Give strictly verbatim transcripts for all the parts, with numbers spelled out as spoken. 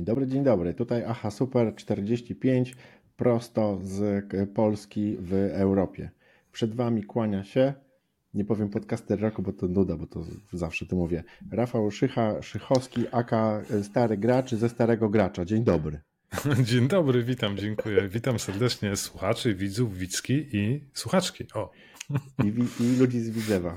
Dzień dobry, dzień dobry. Tutaj Aha Super czterdzieści pięć prosto z Polski w Europie. Przed Wami kłania się, nie powiem podcaster roku, bo to nuda, bo to zawsze to mówię, Rafał Szycha, Szychowski, aka stary gracz ze starego gracza. Dzień dobry. Dzień dobry, witam, dziękuję. Witam serdecznie słuchaczy, widzów, widzki i słuchaczki. O. I, i ludzi z Widzewa.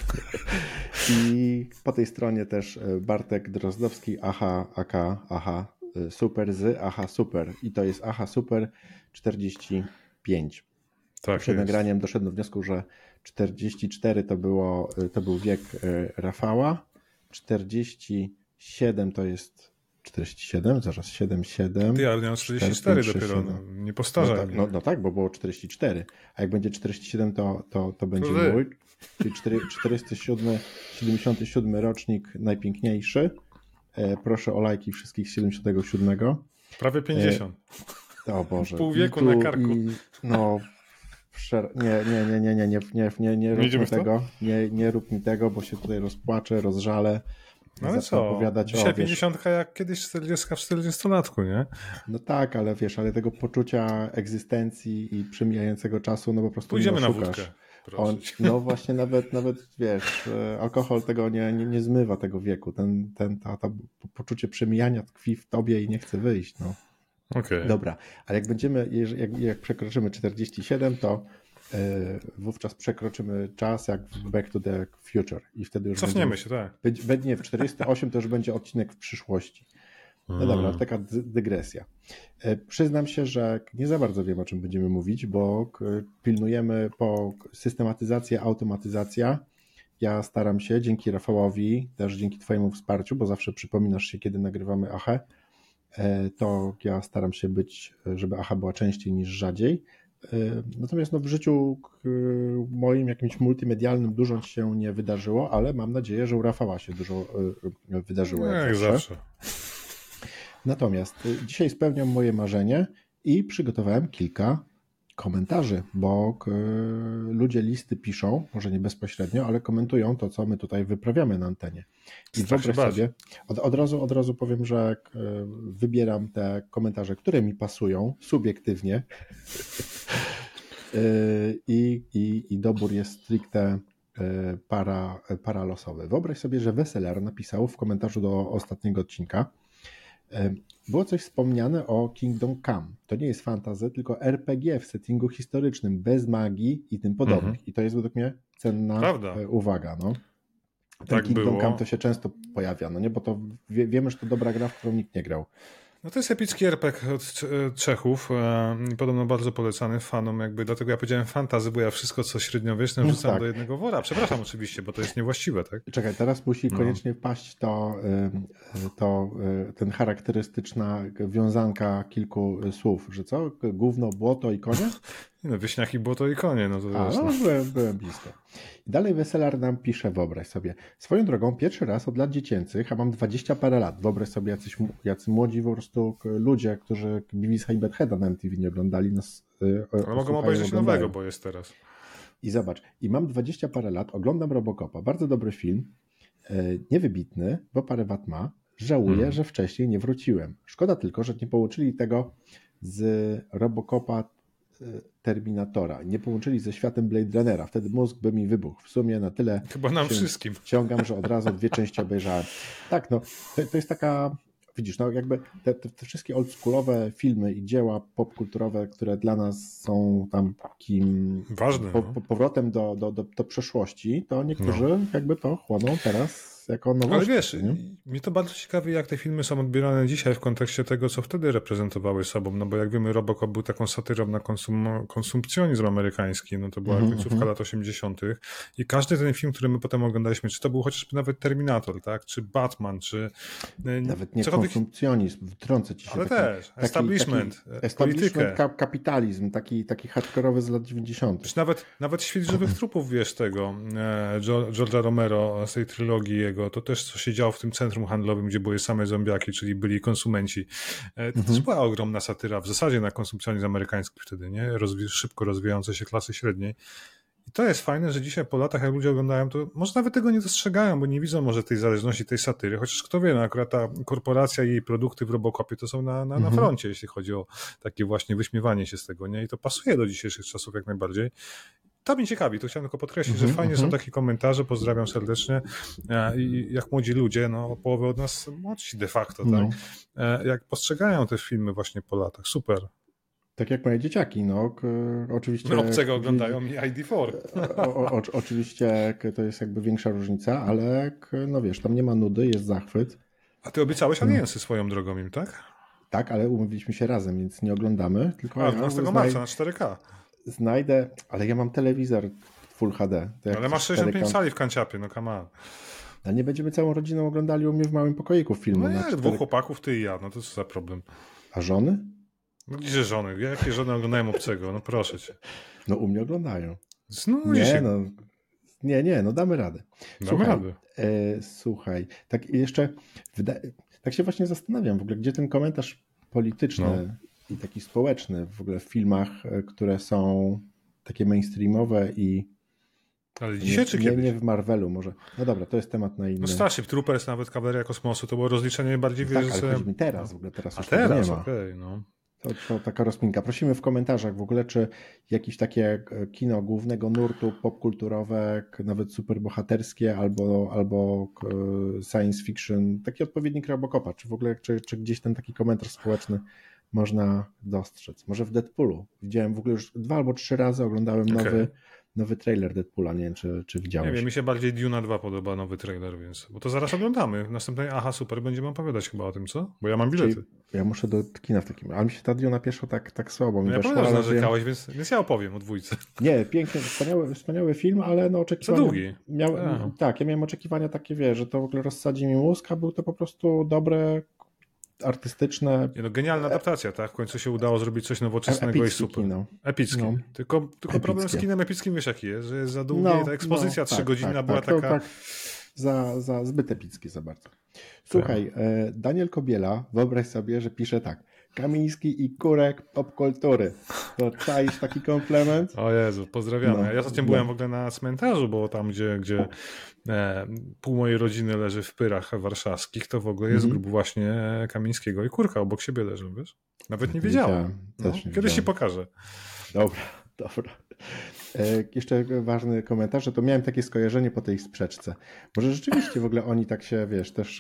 I po tej stronie też Bartek Drozdowski, Aha, aka Aha Super z Aha Super. I to jest Aha Super czterdzieści pięć. Tak Przed jest. nagraniem doszedłem do wniosku, że czterdzieści cztery to, było, to był wiek Rafała, czterdzieści siedem to jest czterdzieści siedem, zaraz siedem, siedem. Ty, ale miał czterdzieści cztery cztery, dopiero, trzy, no, nie postarzaj no, tak, no, no tak, bo było czterdzieści cztery, a jak będzie czterdzieści siedem, to, to, to będzie to mój, czyli czterysta siedem, siedemdziesiąty siódmy rocznik, najpiękniejszy. E, proszę o lajki wszystkich z siedemdziesiątego siódmego. Prawie pięćdziesiąt. E, o Boże. Pół wieku I tu, na karku. I, no, szer- nie, nie, nie, nie, nie, nie, nie, nie, nie rób mi tego, nie, nie rób mi tego, bo się tutaj rozpłaczę, rozżalę. No ale co, dzisiaj pięćdziesiątka jak kiedyś czterdziestka w czterdziestolatku, nie? No tak, ale wiesz, ale tego poczucia egzystencji i przemijającego czasu, no po prostu pójdziemy nie na oszukasz. wódkę. On, no właśnie nawet, nawet wiesz, alkohol tego nie, nie, nie zmywa tego wieku. Ten, ten, ta, ta poczucie przemijania tkwi w tobie i nie chce wyjść. No. Okay. Dobra, ale jak będziemy, jak, jak przekroczymy czterdzieści siedem, to yy, wówczas przekroczymy czas jak w Back to the Future i wtedy już cofniemy będzie, się, tak. Będzie, nie, w czterdzieści osiem to już będzie odcinek w przyszłości. No dobra, taka dygresja. Przyznam się, że nie za bardzo wiem, o czym będziemy mówić, bo pilnujemy po systematyzację, automatyzacja. Ja staram się, dzięki Rafałowi, też dzięki Twojemu wsparciu, bo zawsze przypominasz się, kiedy nagrywamy Achę, to ja staram się być, żeby Acha była częściej niż rzadziej. Natomiast no, w życiu moim jakimś multimedialnym dużo się nie wydarzyło, ale mam nadzieję, że u Rafała się dużo wydarzyło. No, jak jak zawsze. zawsze. Natomiast dzisiaj spełniam moje marzenie i przygotowałem kilka komentarzy, bo ludzie listy piszą, może nie bezpośrednio, ale komentują to, co my tutaj wyprawiamy na antenie. I wyobraź sobie, od, od, razu, od razu powiem, że wybieram te komentarze, które mi pasują subiektywnie i, i, i dobór jest stricte para, paralosowy. Wyobraź sobie, że Weseler napisał w komentarzu do ostatniego odcinka: było coś wspomniane o Kingdom Come. To nie jest fantasy, tylko er pe gie w settingu historycznym, bez magii i tym podobnych. Mhm. I to jest według mnie cenna Prawda. uwaga. No. Ten tak Kingdom było. Come to się często pojawia, no nie, bo to wie, wiemy, że to dobra gra, w którą nikt nie grał. No to jest epicki er pe gie od Czechów i podobno bardzo polecany fanom, jakby dlatego ja powiedziałem fantasy, bo ja wszystko, co średniowieczne wrzucam no tak. do jednego wora. Przepraszam oczywiście, bo to jest niewłaściwe, tak? Czekaj, teraz musi no. koniecznie wpaść to, to ten charakterystyczna wiązanka kilku słów, że co? Gówno, błoto i konie? No, wieśniaki, błoto i konie, no to A, jest, no, no. Byłem, byłem blisko. I dalej Weselar nam pisze, wyobraź sobie, swoją drogą pierwszy raz od lat dziecięcych, a mam dwadzieścia parę lat, wyobraź sobie jacyś, jacy młodzi po prostu ludzie, którzy Beavis i Buttheada na em te vé nie oglądali, nas Ale mogą obejrzeć nowego, bo jest teraz. I zobacz, i mam dwadzieścia parę lat, oglądam Robocopa, bardzo dobry film, niewybitny, bo parę wat ma, żałuję, hmm. że wcześniej nie wróciłem. Szkoda tylko, że nie połączyli tego z Robocopa Terminatora. Nie połączyli ze światem Blade Runnera. Wtedy mózg by mi wybuchł. W sumie na tyle Chyba nam wszystkim. Ciągam, że od razu dwie części obejrzałem. Tak, no, to, to jest taka, widzisz, no jakby te, te, te wszystkie oldschoolowe filmy i dzieła popkulturowe, które dla nas są tam takim Ważne, po, no. po, powrotem do, do, do, do przeszłości, to niektórzy no. jakby to chłoną teraz jako nowość. Ale wiesz, nie? Mnie to bardzo ciekawi, jak te filmy są odbierane dzisiaj w kontekście tego, co wtedy reprezentowały sobą, no bo jak wiemy, Robocop był taką satyrą na konsum, konsumpcjonizm amerykański, no to była mm-hmm. końcówka lat osiemdziesiątych i każdy ten film, który my potem oglądaliśmy, czy to był chociażby nawet Terminator, tak, czy Batman, czy... Nawet nie konsumpcjonizm, wtrącę ci się. Ale taki, też, taki, establishment, taki establishment ka- kapitalizm, taki, taki hardkorowy z lat dziewięćdziesiątych. Czy nawet, nawet Świt żywych trupów, wiesz, tego e, George'a Romero z tej trylogii jego, to też co się działo w tym centrum handlowym, gdzie były same zombiaki, czyli byli konsumenci. To mhm. też była ogromna satyra w zasadzie na konsumpcjonizm amerykański wtedy, nie? Rozwi- szybko rozwijającej się klasy średniej. I to jest fajne, że dzisiaj po latach, jak ludzie oglądają, to może nawet tego nie dostrzegają, bo nie widzą może tej zależności, tej satyry, chociaż kto wie, no akurat ta korporacja i jej produkty w Robocopie to są na, na, na Mhm. froncie, jeśli chodzi o takie właśnie wyśmiewanie się z tego, nie? I to pasuje do dzisiejszych czasów jak najbardziej. To mnie ciekawi, to chciałem tylko podkreślić, Mhm, że fajnie mhm. są takie komentarze, pozdrawiam serdecznie. E, I jak młodzi ludzie, no o połowę od nas młodsi de facto, tak? No. E, jak postrzegają te filmy właśnie po latach, super. Tak jak moje dzieciaki, no k- oczywiście... No, obcego oglądają mi I D cztery. O, o, o, oczywiście k- to jest jakby większa różnica, ale k- no wiesz, tam nie ma nudy, jest zachwyt. A ty obiecałeś Aliensy swoją drogą im, tak? Tak, ale umówiliśmy się razem, więc nie oglądamy, tylko A, ja dwunastego znaj- marca na cztery K. znajdę, ale ja mam telewizor Full H D. To jak Ale masz chcesz sześćdziesiąt pięć cztery K sali w kanciapie, no come on. Ale nie będziemy całą rodziną oglądali u mnie w małym pokoiku filmu. No na jak, cztery- dwóch chłopaków, ty i ja, no to co za problem. A żony? No gdzie żony? Jakie żony oglądają obcego? No proszę cię. No u mnie oglądają. Znudzi Nie, się. no, nie, nie, no damy radę. Damy Słuchaj, radę. E, słuchaj, tak i jeszcze, wyda- tak się właśnie zastanawiam w ogóle, gdzie ten komentarz polityczny No. i taki społeczny w ogóle w filmach, e, które są takie mainstreamowe i Ale dzisiaj czy nie, kiedyś? nie w Marvelu może. No dobra, to jest temat na inny. No Starship Troopers, nawet Kawaleria Kosmosu, to było rozliczenie bardziej, tak, wiesz, ale że... chodzi mi teraz w ogóle, teraz A już tego teraz, nie ma. okej, no. To, to taka rozpinka. Prosimy w komentarzach w ogóle, czy jakieś takie e, kino głównego nurtu popkulturowe, k- nawet superbohaterskie albo, albo e, science fiction, taki odpowiednik Robocopa, czy w ogóle, czy, czy gdzieś ten taki komentarz społeczny można dostrzec. Może w Deadpoolu. Widziałem w ogóle już dwa albo trzy razy oglądałem nowy, Okej. nowy trailer Deadpoola, nie wiem, czy, czy Nie widziałeś. wiem, mi się bardziej Duna dwa podoba, nowy trailer, więc... Bo to zaraz oglądamy. W następnej Aha, super, będziemy opowiadać chyba o tym, co? Bo ja mam bilety. Czyli ja muszę do kina w takim, ale mi się ta Diona pierwsza tak, tak słabo mi No ja weszła, pamiętam, że ale wiem- narzekałeś, więc, więc ja opowiem o dwójce. Nie, piękny, wspaniały, wspaniały film, ale no oczekiwania... Za długi. Miałem, A. tak, ja miałem oczekiwania takie, wiesz, że to w ogóle rozsadzi mi mózg, a był to po prostu dobre, artystyczne, Nie no, genialna adaptacja, tak? W końcu się udało zrobić coś nowoczesnego i epickie super. kino. Epickie. No. Tylko, tylko problem z Epickie. kinem epickim wiesz jaki jest, że jest za długie i ta ekspozycja no, trzygodzinna tak, była tak, to taka... tak za, za zbyt epickie za bardzo. Słuchaj, e, Daniel Kobiela, wyobraź sobie, że pisze tak. Kamiński i Kurek popkultury. To czaisz taki komplement? O Jezu, pozdrawiamy. No, ja ostatnio no. byłem w ogóle na cmentarzu, bo tam, gdzie, gdzie e, pół mojej rodziny leży w Pyrach warszawskich, to w ogóle jest Mhm. grób właśnie Kamińskiego i Kurka obok siebie leżą, wiesz? Nawet nie Nie wiedziałem. wiedziałem, No, też nie kiedyś ci wiedziałem. pokażę. Dobra, dobra. E, jeszcze ważny komentarz, że to miałem takie skojarzenie po tej sprzeczce. Może rzeczywiście w ogóle oni tak się, wiesz, też e,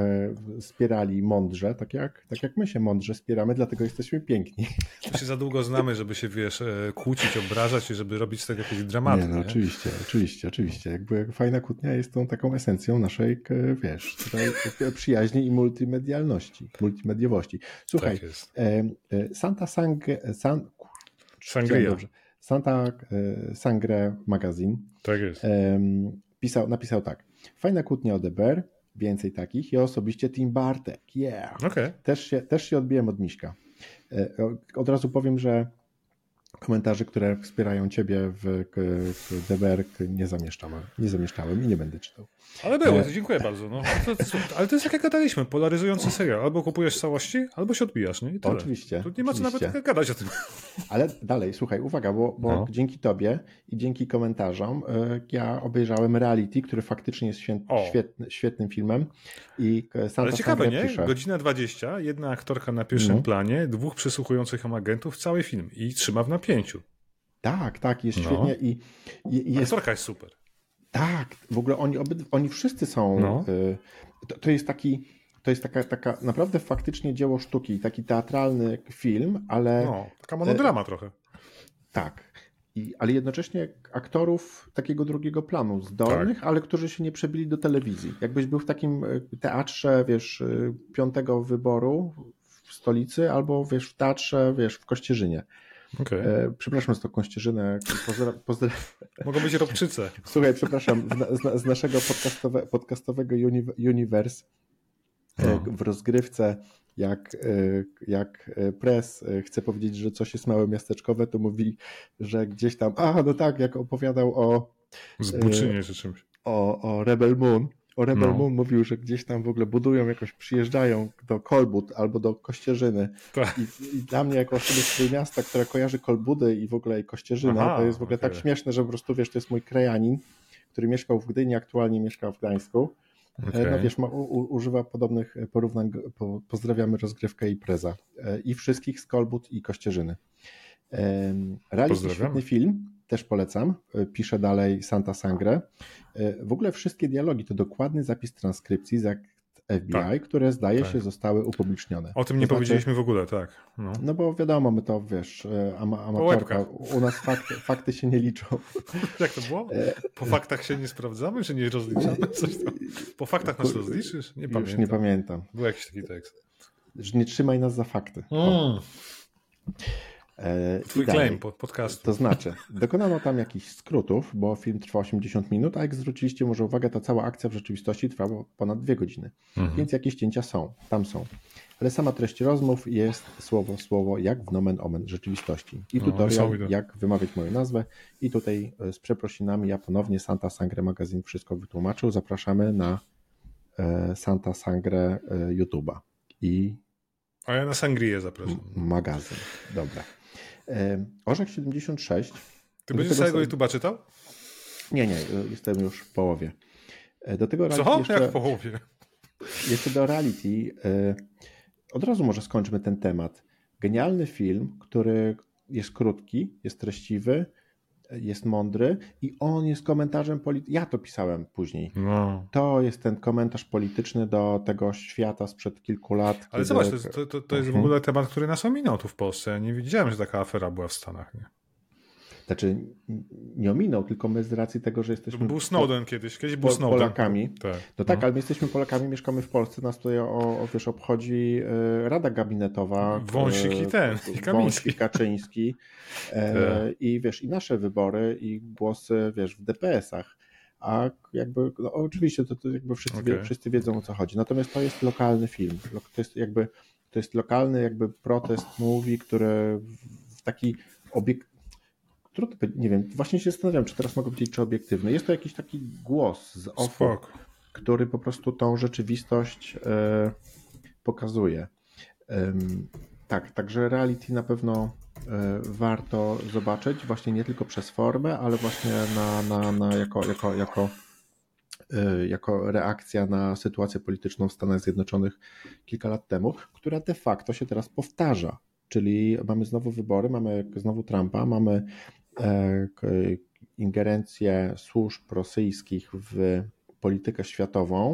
e, spierali mądrze, tak jak, tak jak my się mądrze spieramy, dlatego jesteśmy piękni. To się za długo znamy, żeby się, wiesz, e, kłócić, obrażać i żeby robić z tego jakieś dramaty. Nie, no nie? oczywiście, oczywiście, oczywiście. Jakby fajna kłótnia jest tą taką esencją naszej, k- wiesz, tutaj przyjaźni i multimedialności, multimediowości. Słuchaj, Tak jest. e, e, Santa Sangre, San, Sangria. dobrze. Santa e, Sangre Magazine Tak jest. em, pisał, napisał tak. Fajna kłótnia o D B R, więcej takich. Ja osobiście Team Bartek. Yeah. Okej. Też się, też się odbiłem od Miśka. E, Od razu powiem, że komentarzy, które wspierają Ciebie w, w D B R nie zamieszczam, nie zamieszczałem i nie będę czytał. Ale było, E. to dziękuję bardzo. No. To, to, ale to jest jak gadaliśmy, polaryzujący serial. Albo kupujesz w całości, albo się odbijasz, nie? I tyle. Oczywiście. Tu nie ma co oczywiście. nawet gadać o tym. Ale dalej, słuchaj, uwaga, bo, bo No. dzięki Tobie i dzięki komentarzom y, ja obejrzałem Reality, który faktycznie jest świę, O. świetny, świetnym filmem. I e, Santa Ale ciekawe, Sangre nie? pisze, Godzina dwadzieścia, jedna aktorka na pierwszym No. planie, dwóch przysłuchujących ją agentów, cały film. I trzyma w napięciu. Tak, tak, jest No. świetnie i, i i jest Aktorka jest super. tak, w ogóle oni, obyd, oni wszyscy są, No. y, to, to jest taki, to jest taka, taka naprawdę faktycznie dzieło sztuki, taki teatralny film, ale No, taka monodrama trochę. tak, i, ale jednocześnie aktorów takiego drugiego planu, zdolnych, Tak. ale którzy się nie przebili do telewizji. Jakbyś był w takim y, teatrze, wiesz, y, piątego wyboru w stolicy, albo wiesz, w teatrze, wiesz, w Kościerzynie. Okej. E, przepraszam za tą Kościerzynę, pozdra, pozdra, Mogą być robczyce. Słuchaj, przepraszam, z, na- z, na- z naszego podcastowe, podcastowego uni, universe e, No. w rozgrywce, jak, e, jak e, press e, chce powiedzieć, że coś jest małe miasteczkowe, to mówi, że gdzieś tam, a no tak, jak opowiadał o, Z Buczynie czy czymś. o, o Rebel Moon, o Rebel No. Moon mówił, że gdzieś tam w ogóle budują jakoś, przyjeżdżają do Kolbud albo do Kościerzyny. Tak. I, I dla mnie jako osoby z tego miasta, która kojarzy Kolbudy i w ogóle i Kościerzynę, Aha, to jest w ogóle okej. tak śmieszne, że po prostu wiesz, to jest mój krajanin, który mieszkał w Gdyni, aktualnie mieszka w Gdańsku. Okay. No wiesz, ma, u, używa podobnych porównań, po, pozdrawiamy rozgrywkę i preza. I wszystkich z Kolbud i Kościerzyny. Reality świetny film, też polecam. Pisze dalej Santa Sangre. W ogóle wszystkie dialogi to dokładny zapis transkrypcji z akt F B I, tak, które zdaje tak. się zostały upublicznione. O tym nie to powiedzieliśmy znaczy, w ogóle, tak. No. no bo wiadomo, my to wiesz, ama, amatorka. U nas fakty, fakty się nie liczą. Jak to było? Po faktach się nie sprawdzamy, czy nie rozliczamy? Coś tam. Po faktach nas rozliczysz? Nie Już pamiętam. nie pamiętam. Był jakiś taki tekst. Że nie trzymaj nas za fakty. Mm. Twój claim podcastu. To znaczy, dokonano tam jakichś skrótów, bo film trwa osiemdziesiąt minut, a jak zwróciliście może uwagę, to cała akcja w rzeczywistości trwała ponad dwie godziny. Mhm. Więc jakieś cięcia są, tam są. Ale sama treść rozmów jest słowo w słowo, jak w nomen omen rzeczywistości. I tutorial, no, jak wymawiać moją nazwę. I tutaj z przeprosinami ja ponownie Santa Sangre Magazine wszystko wytłumaczył. Zapraszamy na Santa Sangre YouTube'a. I a ja na Sangrię zapraszam. Magazyn, dobra. Orzech siedemdziesiąt sześć. Ty będziesz całego sam... YouTube'a czytał? Nie, nie, jestem już w połowie. Do tego Co? Jeszcze, Jak w połowie? Jeszcze do reality. Od razu może skończmy ten temat. Genialny film, który jest krótki, jest treściwy, jest mądry i on jest komentarzem politycznym. Ja to pisałem później. No. To jest ten komentarz polityczny do tego świata sprzed kilku lat. Ale kiedy... zobacz, to jest, to, to, to jest mhm. w ogóle temat, który nas ominął tu w Polsce. Ja nie widziałem, że taka afera była w Stanach. Nie? Znaczy, nie ominął, tylko my z racji tego, że jesteśmy... Był Snowden po, kiedyś, kiedyś był po, Snowden. Polakami. Tak. No tak, no. Ale my jesteśmy Polakami, mieszkamy w Polsce, nas tutaj o, o, wiesz, obchodzi e, Rada Gabinetowa. Wąsik i ten, i Kamiński. Wąsik, Kaczyński. E, I wiesz, i nasze wybory, i głosy, wiesz, w D P S-ach. A jakby, no oczywiście to, to jakby wszyscy, okay. wie, wszyscy wiedzą, o co chodzi. Natomiast to jest lokalny film. To jest jakby, to jest lokalny jakby protest movie, który w taki obiekt Trudno, nie wiem, właśnie się zastanawiam, czy teraz mogę powiedzieć, czy obiektywny. Jest to jakiś taki głos z ofu, który po prostu tą rzeczywistość e, pokazuje. E, tak, także reality na pewno e, warto zobaczyć, właśnie nie tylko przez formę, ale właśnie na, na, na jako, jako, jako, e, jako reakcja na sytuację polityczną w Stanach Zjednoczonych kilka lat temu, która de facto się teraz powtarza. Czyli mamy znowu wybory, mamy znowu Trumpa, mamy ingerencję służb rosyjskich w politykę światową.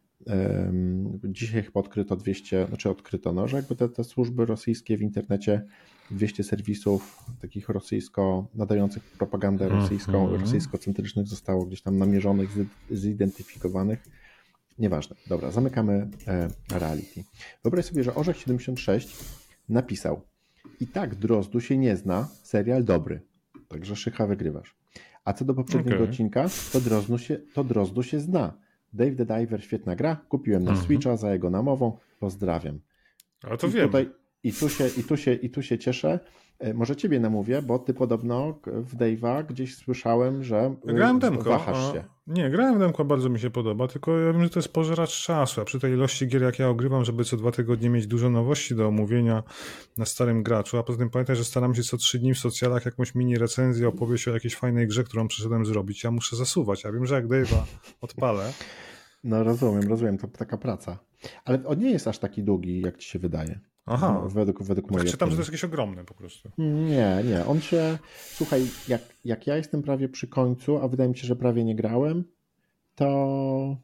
Dzisiaj chyba odkryto dwieście, znaczy odkryto, no, że jakby te, te służby rosyjskie w internecie, dwieście serwisów takich rosyjsko, nadających propagandę rosyjską, mm-hmm. rosyjsko-centrycznych zostało gdzieś tam namierzonych, zidentyfikowanych. Nieważne. Dobra, zamykamy reality. Wyobraź sobie, że Orzech siedemdziesiąt sześć napisał: i tak Drozdu się nie zna, serial dobry. Także Szycha wygrywasz. A co do poprzedniego okay. odcinka, to Drozdu, się, to Drozdu się zna. Dave the Diver, świetna gra. Kupiłem na mm-hmm. Switcha za jego namową. Pozdrawiam. A to I wiem. Tutaj, i, tu się, i, tu się, I tu się cieszę. Może ciebie namówię, bo ty podobno w Dave'a gdzieś słyszałem, że grałem demko, wahasz się. A, nie, grałem demko, bardzo mi się podoba, tylko ja wiem, że to jest pożeracz czasu, a przy tej ilości gier, jak ja ogrywam, żeby co dwa tygodnie mieć dużo nowości do omówienia na starym graczu, a poza tym pamiętaj, że staram się co trzy dni w socjalach jakąś mini recenzję, opowieść o jakiejś fajnej grze, którą przyszedłem zrobić. Ja muszę zasuwać, ja wiem, że jak Dave'a odpalę. No rozumiem, rozumiem, to taka praca. Ale on nie jest aż taki długi, jak ci się wydaje. Aha. No, według, według mojej czytam, że to jest jakieś ogromne po prostu. Nie, nie. On się... Słuchaj, jak, jak ja jestem prawie przy końcu, a wydaje mi się, że prawie nie grałem, to...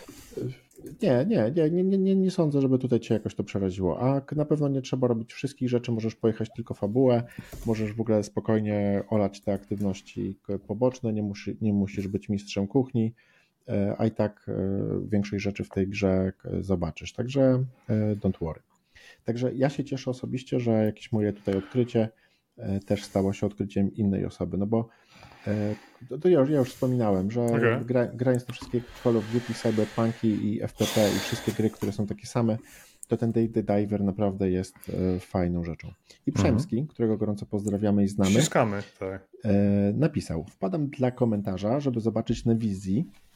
Nie, nie, nie, nie, nie, nie sądzę, żeby tutaj cię jakoś to przeraziło. A na pewno nie trzeba robić wszystkich rzeczy, możesz pojechać tylko fabułę, możesz w ogóle spokojnie olać te aktywności poboczne, nie, musi, nie musisz być mistrzem kuchni, a i tak większość rzeczy w tej grze zobaczysz. Także don't worry. Także ja się cieszę osobiście, że jakieś moje tutaj odkrycie też stało się odkryciem innej osoby, no bo to ja już, ja już wspominałem, że okay. gra, grając na wszystkie Call of Duty, Cyberpunki i F P P i wszystkie gry, które są takie same, to ten Dave the Diver naprawdę jest fajną rzeczą. I Przemski, mhm. którego gorąco pozdrawiamy i znamy, Ściskamy, tak. napisał: wpadam dla komentarza, żeby zobaczyć na wizji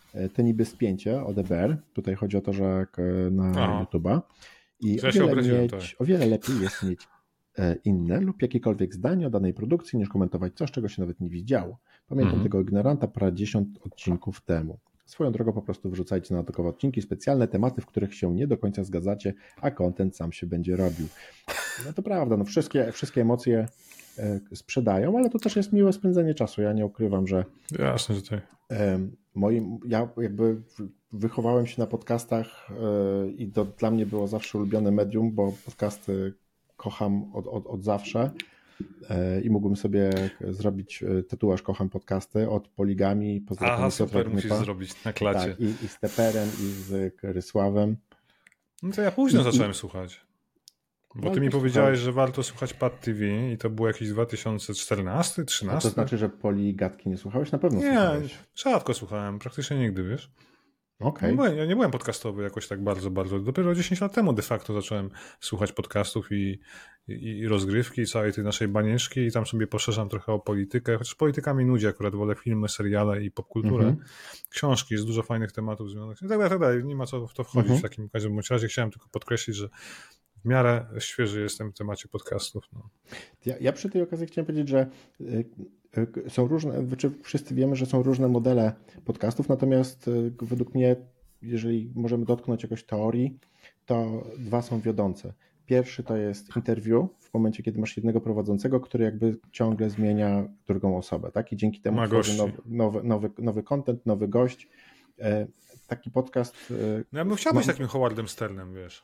te niby spięcie o D B R. Tutaj chodzi o to, że na Aha. YouTube'a. I ja o, wiele mieć, tak. o wiele lepiej jest mieć inne lub jakiekolwiek zdanie o danej produkcji, niż komentować coś, czego się nawet nie widziało. Pamiętam mhm. tego ignoranta parędziesiąt odcinków temu. Swoją drogą po prostu wrzucajcie na dodatkowe odcinki, specjalne tematy, w których się nie do końca zgadzacie, a content sam się będzie robił. No to prawda, no wszystkie, wszystkie emocje sprzedają, ale to też jest miłe spędzenie czasu. Ja nie ukrywam, że Jasne, że tak. Moim, ja jakby wychowałem się na podcastach i to dla mnie było zawsze ulubione medium, bo podcasty kocham od, od, od zawsze i mógłbym sobie zrobić tatuaż kocham podcasty od Poligami. Aha, super, musisz zrobić na klacie. Tak, i, i z Teperem, i z Rysławem. No to ja późno I, zacząłem i... słuchać. Bo no, ty mi powiedziałeś, słuchaj. że warto słuchać Pad T V i to był jakiś dwa tysiące czternasty, trzynasty. A to znaczy, że Poligatki nie słuchałeś? Na pewno nie, słuchałeś. Rzadko słuchałem, praktycznie nigdy, wiesz. Okay. Nie byłem, ja nie byłem podcastowy jakoś tak bardzo, bardzo. Dopiero dziesięć lat temu de facto zacząłem słuchać podcastów i, i, i rozgrywki, i całej tej naszej banieczki i tam sobie poszerzam trochę o politykę, chociaż polityka mi nudzi, akurat wolę filmy, seriale i popkulturę. Mm-hmm. Książki, jest dużo fajnych tematów związanych. I tak dalej, tak dalej. Nie ma co w to wchodzić mm-hmm. w takim każdym bądź razie. Chciałem tylko podkreślić, że w miarę świeży jestem w temacie podcastów. No. Ja, ja przy tej okazji chciałem powiedzieć, że są różne, znaczy wszyscy wiemy, że są różne modele podcastów, natomiast według mnie, jeżeli możemy dotknąć jakoś teorii, to dwa są wiodące. Pierwszy to jest interview, w momencie, kiedy masz jednego prowadzącego, który jakby ciągle zmienia drugą osobę, tak? I dzięki temu tworzy nowy, nowy, nowy, nowy content, nowy gość. Taki podcast... No ja bym chciał być ma... takim Howardem Sternem, wiesz.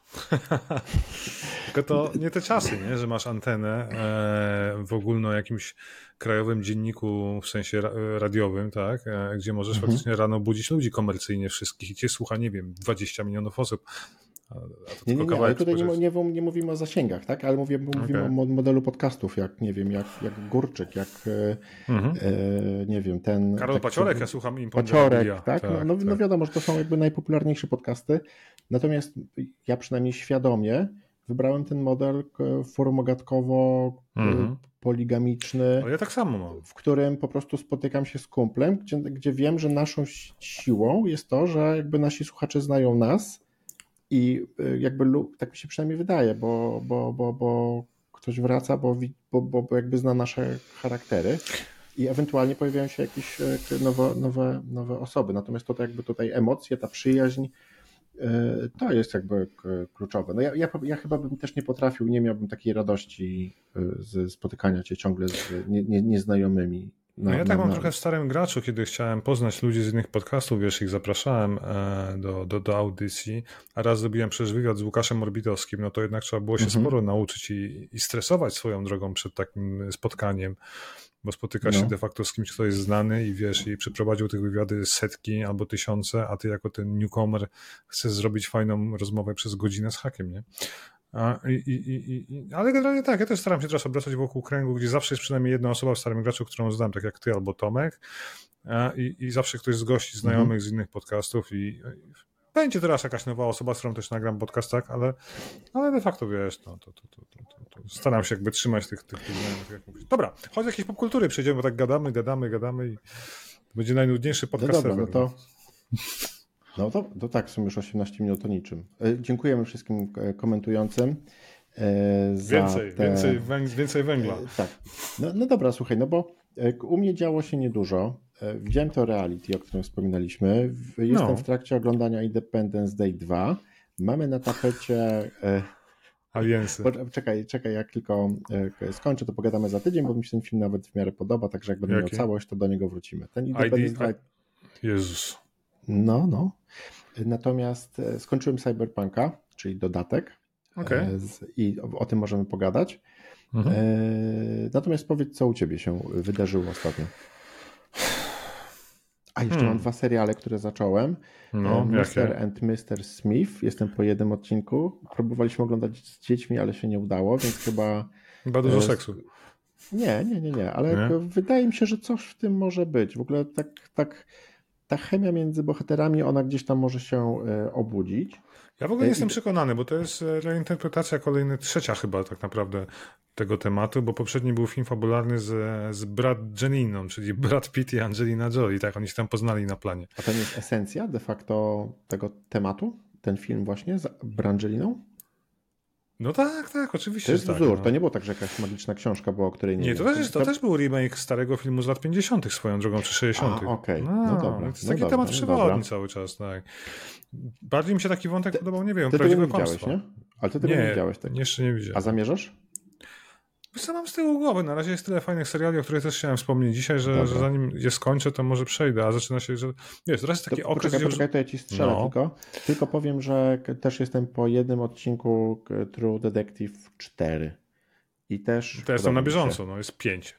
Tylko to nie te czasy, nie? Że masz antenę e, w ogólno jakimś krajowym dzienniku, w sensie radiowym, tak? E, gdzie możesz mhm. faktycznie rano budzić ludzi komercyjnie wszystkich i cię słucha, nie wiem, dwadzieścia milionów osób. A, a nie, nie, nie, ale tutaj nie, nie, nie mówimy o zasięgach, tak? Ale mówimy, mówimy okay. o modelu podcastów, jak nie wiem, jak, jak Górczyk, jak mhm. e, nie wiem, ten... Karol tak, Paciorek, ja słucham im Paciorek, tak? tak, no, no, tak. no wiadomo, że to są jakby najpopularniejsze podcasty, natomiast ja przynajmniej świadomie wybrałem ten model formogatkowo mhm. poligamiczny, ale ja tak samo mam. W którym po prostu spotykam się z kumplem, gdzie, gdzie wiem, że naszą siłą jest to, że jakby nasi słuchacze znają nas. I jakby tak mi się przynajmniej wydaje, bo, bo, bo, bo ktoś wraca, bo, bo, bo jakby zna nasze charaktery i ewentualnie pojawiają się jakieś nowe, nowe, nowe osoby. Natomiast to jakby tutaj emocje, ta przyjaźń, to jest jakby kluczowe. No ja, ja, ja chyba bym też nie potrafił, nie miałbym takiej radości z spotykania się ciągle z nie, nie, nieznajomymi. No, no ja tak no, mam no. trochę w Starym Graczu, kiedy chciałem poznać ludzi z innych podcastów, wiesz, ich zapraszałem do, do, do audycji, a raz zrobiłem przecież wywiad z Łukaszem Orbitowskim, no to jednak trzeba było się mhm. sporo nauczyć i, i stresować swoją drogą przed takim spotkaniem, bo spotykasz no. się de facto z kimś, kto jest znany i wiesz, i przeprowadził tych wywiady setki albo tysiące, a ty jako ten newcomer chcesz zrobić fajną rozmowę przez godzinę z hakiem, nie? A, i, i, i, ale generalnie tak, ja też staram się teraz obracać wokół kręgu, gdzie zawsze jest przynajmniej jedna osoba w Starym Graczu, którą znam, tak jak ty albo Tomek a, i, i zawsze ktoś z gości znajomych mm-hmm. z innych podcastów i, i będzie teraz jakaś nowa osoba, z którą też nagram podcast, tak, ale, ale de facto wiesz, no, to, to, to, to, to, to staram się jakby trzymać tych, tych, tych znajomych. Jak mówisz. Dobra, chodź do jakiejś popkultury przejdziemy, bo tak gadamy, gadamy, gadamy i to będzie najnudniejszy podcast. No dobra, no to... No to, to tak, są już osiemnaście minut o niczym. Dziękujemy wszystkim komentującym za Więcej, te... więcej, węg- więcej węgla. Tak. No, no dobra, słuchaj, no bo u mnie działo się niedużo. Widziałem to reality, o którym wspominaliśmy. Jestem no. w trakcie oglądania Independence Day dwa. Mamy na tapecie... Aliensy. Czekaj, czekaj, jak tylko skończę, to pogadamy za tydzień, bo mi się ten film nawet w miarę podoba, także jak będę miał całość, to do niego wrócimy. Ten Independence dwa... Jezus. No, no. Natomiast skończyłem Cyberpunka, czyli dodatek. Okay. I o, o tym możemy pogadać. Mhm. Natomiast powiedz, co u ciebie się wydarzyło ostatnio. A jeszcze hmm. mam dwa seriale, które zacząłem. No, mister and mister Smith. Jestem po jednym odcinku. Próbowaliśmy oglądać z dziećmi, ale się nie udało, więc chyba... Chyba dużo seksu. Nie, nie, nie, nie. Ale nie? wydaje mi się, że coś w tym może być. W ogóle tak... tak ta chemia między bohaterami, ona gdzieś tam może się e, obudzić. Ja w ogóle nie E, jestem i- przekonany, bo to jest e, reinterpretacja kolejna, trzecia chyba tak naprawdę tego tematu, bo poprzedni był film fabularny z, z Brad Jeniną, czyli Brad Pitt i Angelina Jolie, tak, oni się tam poznali na planie. A to nie jest esencja de facto tego tematu? Ten film właśnie z Brangeliną? No tak, tak, To oczywiście, jest że tak. wzór, No. to nie było tak, że jakaś magiczna książka była, o której nie, Nie, wiem. to też, jest, to to... też był remake starego filmu z lat pięćdziesiątych swoją drogą, czy sześćdziesiątych. A, okej, No, no dobra, to jest no taki dobra, temat no przewodni dobra. cały czas, tak. Bardziej mi się taki wątek podobał, nie wiem, Ty tego prawdziwe nie widziałeś, kłamstwa. nie? Ale ty tego nie, Nie, widziałeś. Tak? jeszcze nie A widziałem. zamierzasz? Wiesz co, mam z tyłu głowy, na razie jest tyle fajnych seriali, o których też chciałem wspomnieć dzisiaj, że, że zanim je skończę, to może przejdę, a zaczyna się, że wiesz, teraz jest taki To okres, poczekaj, gdzie już... poczekaj, to ja ci strzelę No. tylko. Tylko powiem, że k- też jestem po jednym odcinku k- True Detective cztery. I też To jestem podoba na mi się. bieżąco, no jest pięć.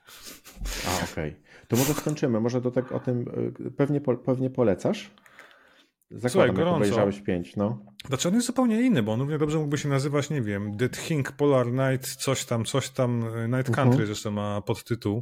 A, okej. To może skończymy. Może do tego o tym y, pewnie, po, pewnie polecasz. Zakładam, Słuchaj, jak gorąco. obejrzałeś pięć, no. Znaczy on jest zupełnie inny, bo on równie dobrze mógłby się nazywać, nie wiem, The Thing, Polar Night, coś tam, coś tam, Night Country Mhm. zresztą ma podtytuł.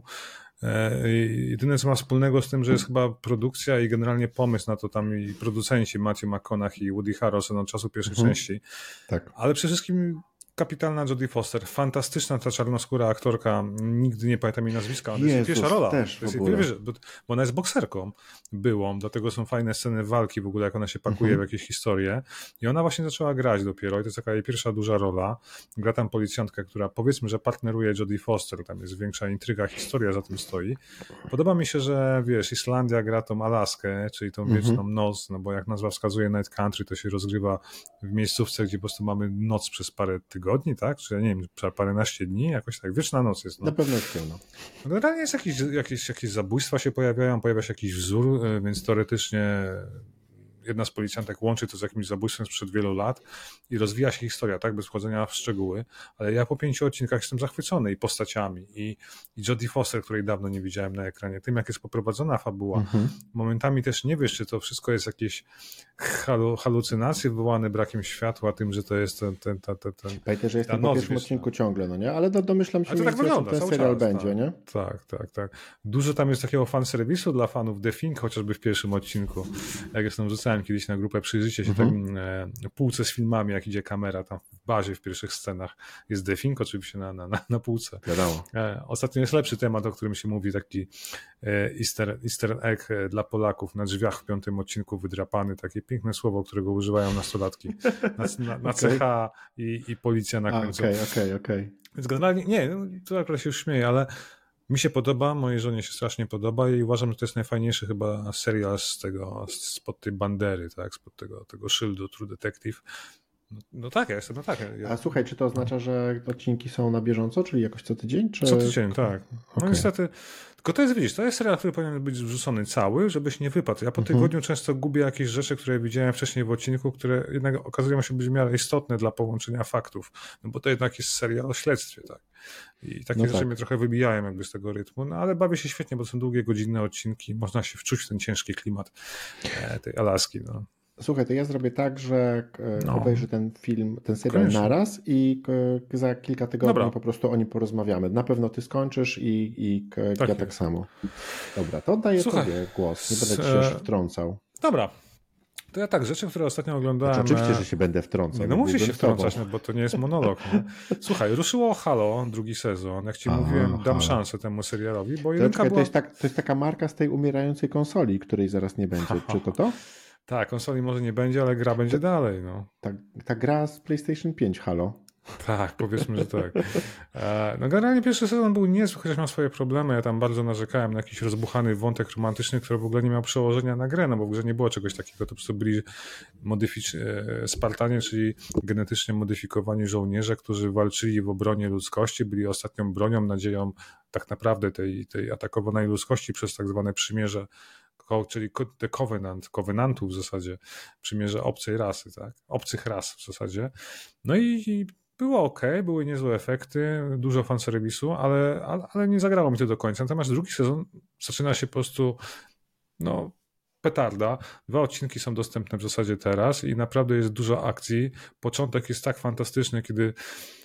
E, i jedyne co ma wspólnego z tym, że jest chyba produkcja i generalnie pomysł na to tam i producenci Matthew McConaughey i Woody Harrelson od czasu pierwszej Mhm. części. Tak. Ale przede wszystkim kapitalna Jodie Foster, fantastyczna ta czarnoskóra aktorka, nigdy nie pamiętam jej nazwiska, to jest jej Jezus, pierwsza rola. też To jest w jej ogóle. pierwsza, bo bo ona jest bokserką byłą, dlatego są fajne sceny walki w ogóle, jak ona się pakuje Mhm. w jakieś historie. I ona właśnie zaczęła grać dopiero i to jest taka jej pierwsza duża rola. Gra tam policjantkę, która powiedzmy, że partneruje Jodie Foster, tam jest większa intryga, historia za tym stoi. Podoba mi się, że wiesz, Islandia gra tą Alaskę, czyli tą Mhm. wieczną noc, no bo jak nazwa wskazuje Night Country, to się rozgrywa w miejscówce, gdzie po prostu mamy noc przez parę tygodni, tak? Czy ja nie wiem, paręnaście dni, jakoś tak, wieczna noc jest. No. Na pewno jest ciemno. Generalnie jest jakieś, jakieś, jakieś zabójstwa się pojawiają, pojawia się jakiś wzór, y, więc teoretycznie jedna z policjantek łączy to z jakimś zabójstwem sprzed wielu lat i rozwija się historia, tak, bez wchodzenia w szczegóły, ale ja po pięciu odcinkach jestem zachwycony i postaciami, i, i Jodie Foster, której dawno nie widziałem na ekranie, tym jak jest poprowadzona fabuła. Mhm. Momentami też nie wiesz, czy to wszystko jest jakieś halu, halucynacje wywołane brakiem światła, tym, że to jest ten, ten, ten, ten, ten Pamiętaj, że jestem Ta po noc pierwszym wieczna. odcinku ciągle, no nie? Ale do, domyślam się, Ale to mniej tak więcej, o czym wygląda ten cały serial czas, będzie, tak. nie? Tak, tak, tak. Dużo tam jest takiego fanserwisu dla fanów The Thing, chociażby w pierwszym odcinku. Jak jestem rzucałem kiedyś na grupę, przyjrzyjcie się Mhm. takim e, półce z filmami, jak idzie kamera tam w bazie w pierwszych scenach. Jest The Thing oczywiście na, na, na, na półce. Wiadomo. E, ostatnio jest lepszy temat, o którym się mówi, taki e, easter, easter egg e, dla Polaków na drzwiach w piątym odcinku wydrapany, takie piękne słowo, którego używają nastolatki. Na, na, na Okej. C H i, i policja na A, końcu. okej, okej, okej. Więc generalnie, nie, no, to akurat się już śmieję, ale mi się podoba, mojej żonie się strasznie podoba i uważam, że to jest najfajniejszy chyba serial z tego, spod tej bandery, tak, spod tego, tego szyldu True Detective. No, no tak, ja jestem, no tak. Ja, A słuchaj, czy to oznacza, że odcinki są na bieżąco, czyli jakoś co tydzień? Czy... co tydzień, tak. No Okej. niestety, tylko to jest, widzisz, to jest serial, który powinien być wrzucony cały, żebyś nie wypadł. Ja po Mhm. tygodniu często gubię jakieś rzeczy, które widziałem wcześniej w odcinku, które jednak okazują się być w miarę istotne dla połączenia faktów, no bo to jednak jest serial o śledztwie, tak. I takie No rzeczy tak. mnie trochę wybijają jakby z tego rytmu, no ale bawię się świetnie, bo to są długie, godzinne odcinki, można się wczuć w ten ciężki klimat e, tej Alaski, no. Słuchaj, to ja zrobię tak, że e, No. obejrzę ten film, ten serial Koniecznie. naraz i e, za kilka tygodni Dobra. po prostu o nim porozmawiamy. Na pewno ty skończysz i, i e, Tak ja jest. tak samo. Dobra, to oddaję Słuchaj, tobie głos. Nie będę s- ci się już wtrącał. Dobra, to ja tak, rzeczy, które ostatnio oglądałem... Znaczy, oczywiście, e, że się będę wtrącał. Nie, no musisz byłbym się wtrącać, tobą. no, bo to nie jest monolog. Nie? Słuchaj, ruszyło Halo, drugi sezon. Jak ci Aha, mówiłem, dam Halo. szansę temu serialowi, bo To, jedynka czekaj, to, była... jest tak, to jest taka marka z tej umierającej konsoli, której zaraz nie będzie. Czy to to? Tak, konsoli może nie będzie, ale gra będzie dalej, no. Ta, ta gra z PlayStation pięć, halo. Tak, powiedzmy, że tak. E, No generalnie pierwszy sezon był niezły, chociaż miał swoje problemy. Ja tam bardzo narzekałem na jakiś rozbuchany wątek romantyczny, który w ogóle nie miał przełożenia na grę, no bo w grze nie było czegoś takiego. To po prostu byli modyfic- e, Spartanie, czyli genetycznie modyfikowani żołnierze, którzy walczyli w obronie ludzkości, byli ostatnią bronią, nadzieją tak naprawdę tej, tej atakowanej ludzkości przez tak zwane przymierze, ko- czyli co- The Covenant, Covenantów w zasadzie, przymierze obcej rasy, tak? Obcych ras w zasadzie. No i, i było ok, były niezłe efekty, dużo fanserwisu, ale, ale, ale nie zagrało mi to do końca. Natomiast drugi sezon zaczyna się po prostu, no, petarda. Dwa odcinki są dostępne w zasadzie teraz i naprawdę jest dużo akcji. Początek jest tak fantastyczny, kiedy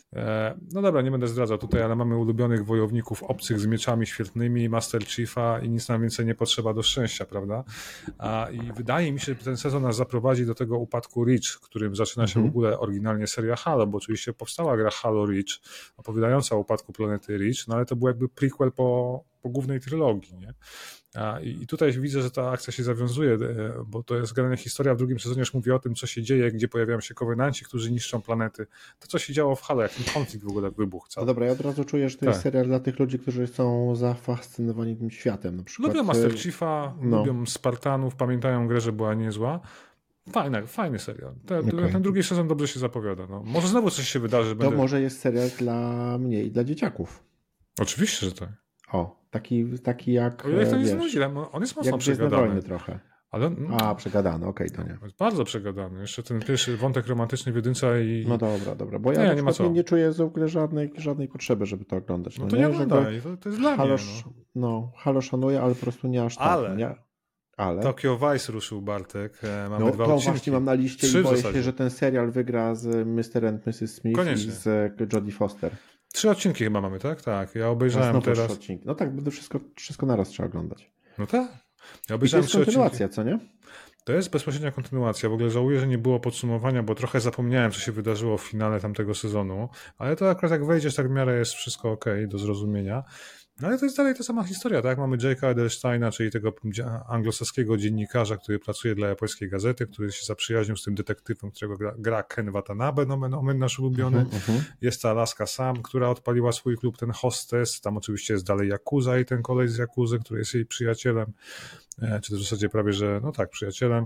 No dobra, nie będę zdradzał tutaj, ale mamy ulubionych wojowników obcych z mieczami świetnymi, Master Chiefa i nic nam więcej nie potrzeba do szczęścia, prawda? A, I wydaje mi się, że ten sezon nas zaprowadzi do tego upadku Reach, którym zaczyna się mhm. w ogóle oryginalnie seria Halo, bo oczywiście powstała gra Halo Reach, opowiadająca o upadku planety Reach, no ale to był jakby prequel po, po głównej trylogii, nie? A, I tutaj widzę, że ta akcja się zawiązuje, bo to jest generalnie historia w drugim sezonie, już mówi o tym, co się dzieje, gdzie pojawiają się kowenanci, którzy niszczą planety. To, co się działo w Halo, jak ten konflikt w ogóle wybuchł. Cały. No dobra, ja od razu czuję, że to tak. jest serial dla tych ludzi, którzy są zafascynowani tym światem. Na przykład, lubią Master Chiefa, no. lubią Spartanów, pamiętają grę, że była niezła. Fajny, fajny serial. Ten, okay. ten drugi sezon dobrze się zapowiada. No. Może znowu coś się wydarzy. To będę... może jest serial dla mnie i dla dzieciaków. Oczywiście, że tak. O, taki, taki jak. O ile to nie znudzi, on jest mocno przegadany. Wojny trochę. Ale, A, przegadany, okej, okay, to nie. Jest bardzo przegadany. Jeszcze ten pierwszy wątek romantyczny w jedynce i... No dobra, dobra, bo ja nie, nie, ma co. nie czuję w ogóle żadnej, żadnej potrzeby, żeby to oglądać. No, no to nie oglądaj, to, to jest dla Halo, mnie. No. no, Halo szanuję, ale po prostu nie aż tak. Ale, nie? ale... Tokyo Vice ruszył, Bartek. Mamy no, dwa to odcinki. właśnie mam na liście Trzy i boję się, że ten serial wygra z mister and missus Smith Koniecznie. i z Jodie Foster. Trzy odcinki chyba mamy, tak? Tak, ja obejrzałem teraz. Odcinki. No tak, będę wszystko, wszystko naraz trzeba oglądać. No tak. Ja obejrzałem I to jest kontynuacja, odcinki. co nie? To jest bezpośrednia kontynuacja. W ogóle żałuję, że nie było podsumowania, bo trochę zapomniałem, co się wydarzyło w finale tamtego sezonu. Ale to akurat jak wejdziesz, tak w miarę jest wszystko okej, okay, do zrozumienia. No ale to jest dalej ta sama historia, tak? Mamy Jake'a Edelsteina, czyli tego anglosaskiego dziennikarza, który pracuje dla japońskiej gazety, który się zaprzyjaźnił z tym detektywem, którego gra, gra Ken Watanabe, nomen omen nasz ulubiony. Uh-huh. Jest ta laska Sam, która odpaliła swój klub, ten hostes. Tam oczywiście jest dalej Yakuza i ten koleś z Yakuzy, który jest jej przyjacielem. Czy też w zasadzie prawie, że no tak, przyjacielem,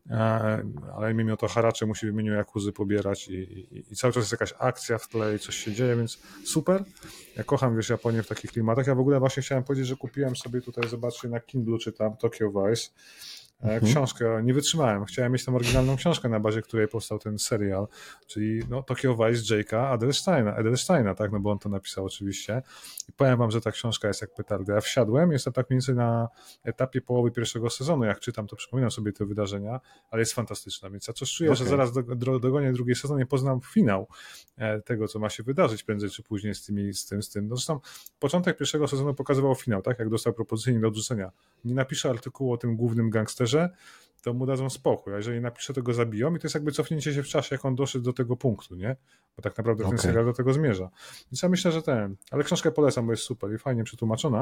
ale mimo to haracze musi w imieniu Yakuzy pobierać i, i, i cały czas jest jakaś akcja w tle i coś się dzieje, więc super. Ja kocham, wiesz, Japonię w takich klimatach. Ja w ogóle właśnie chciałem powiedzieć, że kupiłem sobie tutaj, zobaczcie, na Kindle czytam Tokyo Vice. Mhm. Książkę, nie wytrzymałem. Chciałem mieć tą oryginalną książkę, na bazie której powstał ten serial, czyli no, Tokyo Vice Jake'a Edelsteina, Edelsteina, tak, no bo on to napisał oczywiście. I powiem wam, że ta książka jest jak petarda. Ja wsiadłem, jestem tak mniej więcej na etapie połowy pierwszego sezonu, jak czytam, to przypominam sobie te wydarzenia, ale jest fantastyczna, więc ja coś czuję, okay. że zaraz do, do, dogonię drugi sezon i poznam finał tego, co ma się wydarzyć prędzej czy później z, tymi, z tym, z tym. No zresztą początek pierwszego sezonu pokazywał finał, tak, jak dostał propozycję do odrzucenia. Nie napiszę artykułu o tym głównym gangsterze, to mu dadzą spokój, a jeżeli napisze, to go zabiją i to jest jakby cofnięcie się w czasie, jak on doszedł do tego punktu, nie? Bo tak naprawdę okay. ten serial do tego zmierza. Więc ja myślę, że ten, ale książkę polecam, bo jest super i fajnie przetłumaczona.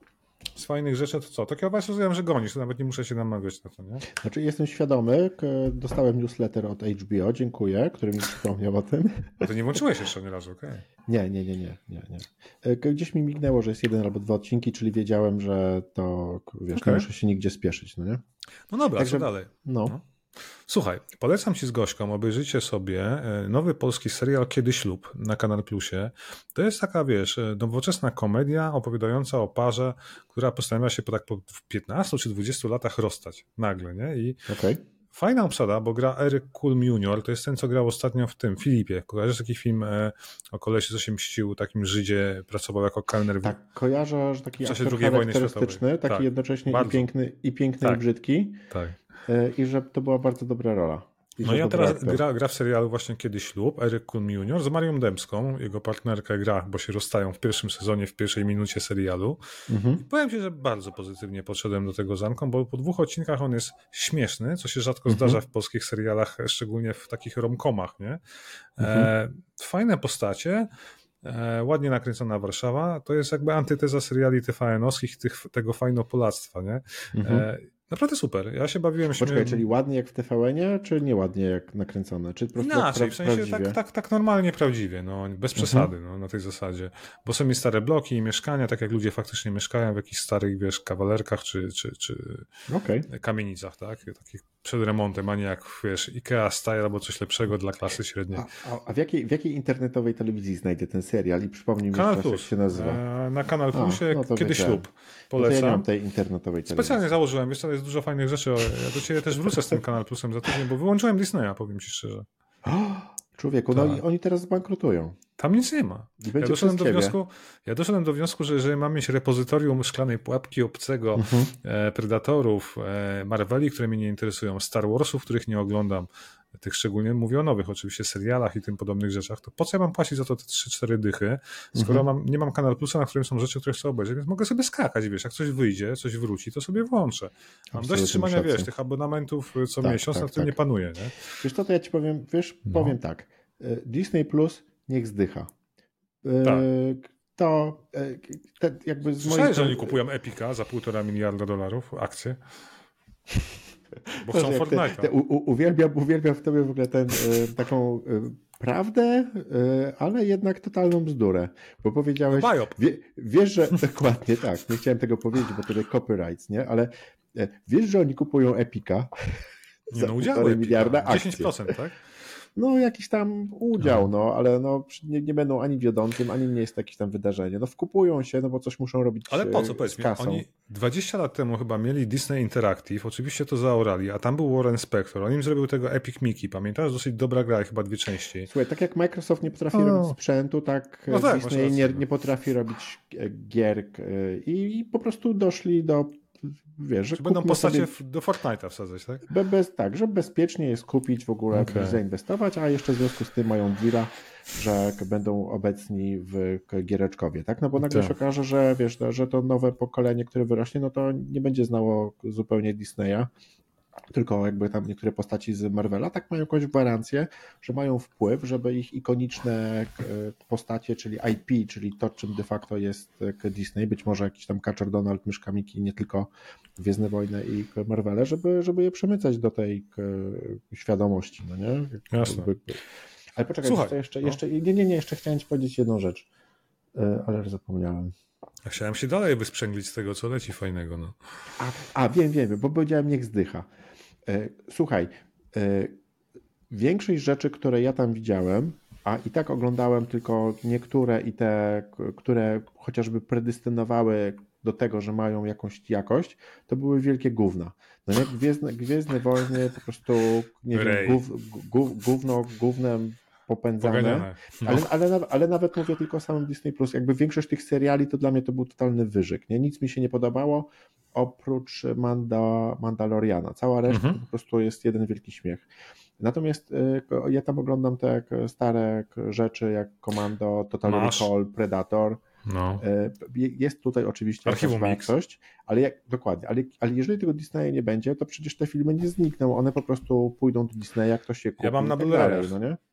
Z fajnych rzeczy to co? To ja właśnie rozumiem, że gonisz, to nawet nie muszę się namawiać na to, nie? Znaczy jestem świadomy, dostałem newsletter od H B O, dziękuję, który mi przypomniał o tym. A to nie włączyłeś jeszcze nie razu, okej. Okay. Nie, nie, nie, nie, nie, nie. Gdzieś mi mignęło, że jest jeden albo dwa odcinki, czyli wiedziałem, że to, wiesz, okay. nie muszę się nigdzie spieszyć, no nie? No dobra, Także, co dalej? No. no. Słuchaj, polecam ci z Gośką, obejrzyjcie sobie nowy polski serial Kiedy ślub na Kanal Plusie. To jest taka, wiesz, nowoczesna komedia opowiadająca o parze, która postanowiła się po tak po piętnastu czy dwudziestu latach rozstać nagle, nie? I okay. fajna obsada, bo gra Eric Kulm junior, to jest ten, co grał ostatnio w tym Filipie. Kojarzysz taki film e, o kolesiu, co się mścił, takim Żydzie, pracował jako kelner. Tak, kojarzę, że taki w czasie drugiej wojny światowej. Taki tak, jednocześnie bardzo. i piękny, i piękny tak. i brzydki. Tak. I że to była bardzo dobra rola. I no ja teraz gra, gra w serialu właśnie Kiedy ślub, Eric Kulm junior z Marią Dębską, jego partnerkę gra, bo się rozstają w pierwszym sezonie, w pierwszej minucie serialu. Mhm. I powiem ci, że bardzo pozytywnie podszedłem do tego zanką, bo po dwóch odcinkach on jest śmieszny, co się rzadko mhm. zdarza w polskich serialach, szczególnie w takich romkomach, nie? Mhm. E, fajne postacie, e, ładnie nakręcona Warszawa, to jest jakby antyteza seriali T V N-owskich, tych, tego fajnopolactwa, nie? Mhm. E, Naprawdę super. Ja się bawiłem... Poczekaj, śmiem... czyli ładnie jak w T V N-ie, czy nieładnie jak nakręcone? Czy po prostu Inaczej, pra- w sensie tak, tak, tak normalnie prawdziwie, no, bez przesady, mhm. no, na tej zasadzie. Bo są mi stare bloki i mieszkania, tak jak ludzie faktycznie mieszkają w jakichś starych, wiesz, kawalerkach czy, czy, czy okay. kamienicach, tak? Takich przed remontem, a nie jak, wiesz, Ikea Style albo coś lepszego dla klasy średniej. A, a, a w, jakiej, w jakiej internetowej telewizji znajdę ten serial? I przypomnij mi, Kanal jeszcze, jak się nazywa. E, na Kanal Plusie, no Kiedy wiedziałem. ślub. Polecam. No to ja nie mam tej internetowej telewizji. Specjalnie założyłem, wiesz, to jest dużo fajnych rzeczy. Ja do ciebie też wrócę z tym Kanal Plusem za tydzień, bo wyłączyłem Disneya, powiem ci szczerze. Człowieku, tak. no i oni teraz zbankrutują. Tam nic nie ma. Ja doszedłem, do wniosku, ja doszedłem do wniosku, że jeżeli mam mieć repozytorium szklanej pułapki obcego, mhm. e, Predatorów, e, Marveli, które mnie nie interesują, Star Warsów, których nie oglądam, tych szczególnie mówię o nowych oczywiście serialach i tym podobnych rzeczach, to po co ja mam płacić za to te trzy cztery dychy, skoro mhm. mam, nie mam Kanal Plusa, na którym są rzeczy, które chcę obejrzeć, więc mogę sobie skakać, wiesz, jak coś wyjdzie, coś wróci, to sobie włączę. Mam Absolutnie dość trzymania, wiesz, tych abonamentów co tak, miesiąc, tak, na tym tak. nie panuje, nie? Wiesz co, to ja ci powiem, wiesz, no. powiem tak, Disney Plus niech zdycha. Tak. To te, jakby z Słyszałeś, mojej... że oni kupują Epica za półtora miliarda dolarów akcje? Bo chcą Fortnite'a. Te, te, u, uwielbiam, uwielbiam w tobie w ogóle ten, y, taką y, prawdę, y, ale jednak totalną bzdurę. Bo powiedziałeś, no wie, wiesz, że dokładnie tak, nie chciałem tego powiedzieć, bo tutaj copyrights, nie? Ale y, wiesz, że oni kupują Epica nie, za no, półtora miliarda akcji. dziesięć procent, tak? No jakiś tam udział, no, ale no, nie, nie będą ani wiodącym, ani nie jest to jakieś tam wydarzenie. No wkupują się, no bo coś muszą robić. Ale po co, powiedz mi, oni dwadzieścia lat temu chyba mieli Disney Interactive, oczywiście to zaorali, a tam był Warren Spector, on im zrobił tego Epic Mickey, pamiętasz? Dosyć dobra gra, chyba dwie części. Słuchaj, tak jak Microsoft nie potrafi o. robić sprzętu, tak, no tak Disney nie, nie potrafi robić gier i, i po prostu doszli do wiesz, że będą postacie sobie... do Fortnite'a wsadzać, tak? Be, bez, tak, że bezpiecznie jest kupić w ogóle, okay. zainwestować, a jeszcze w związku z tym mają deala, że będą obecni w giereczkowie, tak? No bo nagle tak. się okaże, że wiesz, że to nowe pokolenie, które wyrośnie, no to nie będzie znało zupełnie Disneya, tylko jakby tam niektóre postaci z Marvela, tak mają jakąś gwarancję, że mają wpływ, żeby ich ikoniczne postacie, czyli I P, czyli to, czym de facto jest Disney, być może jakiś tam Kaczor Donald, Myszka Miki, nie tylko Gwiezdne Wojny i Marvele, żeby, żeby je przemycać do tej świadomości, no nie? Jasne. Ale poczekaj, Słuchaj, jeszcze, no. jeszcze, nie, nie, nie, jeszcze chciałem ci powiedzieć jedną rzecz, ale już zapomniałem. Ja chciałem się dalej wysprzęglić z tego, co leci fajnego. No. A, a wiem, wiem, bo powiedziałem niech zdycha. Słuchaj, większość rzeczy, które ja tam widziałem, a i tak oglądałem tylko niektóre i te, które chociażby predestynowały do tego, że mają jakąś jakość, to były wielkie gówna. No nie? Gwiezdne, Gwiezdne Wojny po prostu, nie wiem, gów, gów, gówno, gównem popędzane, no. ale, ale, ale nawet mówię tylko o samym Disney Plus, jakby większość tych seriali to dla mnie to był totalny wyżyk, nie? Nic mi się nie podobało, oprócz Manda, Mandaloriana. Cała reszta mhm. to po prostu jest jeden wielki śmiech. Natomiast y, ja tam oglądam te stare rzeczy jak Commando, Total Masz. Recall, Predator. No. Y, jest tutaj oczywiście jakaś wartość, ale jak, dokładnie, ale, ale jeżeli tego Disneya nie będzie, to przecież te filmy nie znikną, one po prostu pójdą do Disneya, ktoś je kupi. Ja mam na tak Blu-rayach. No nie?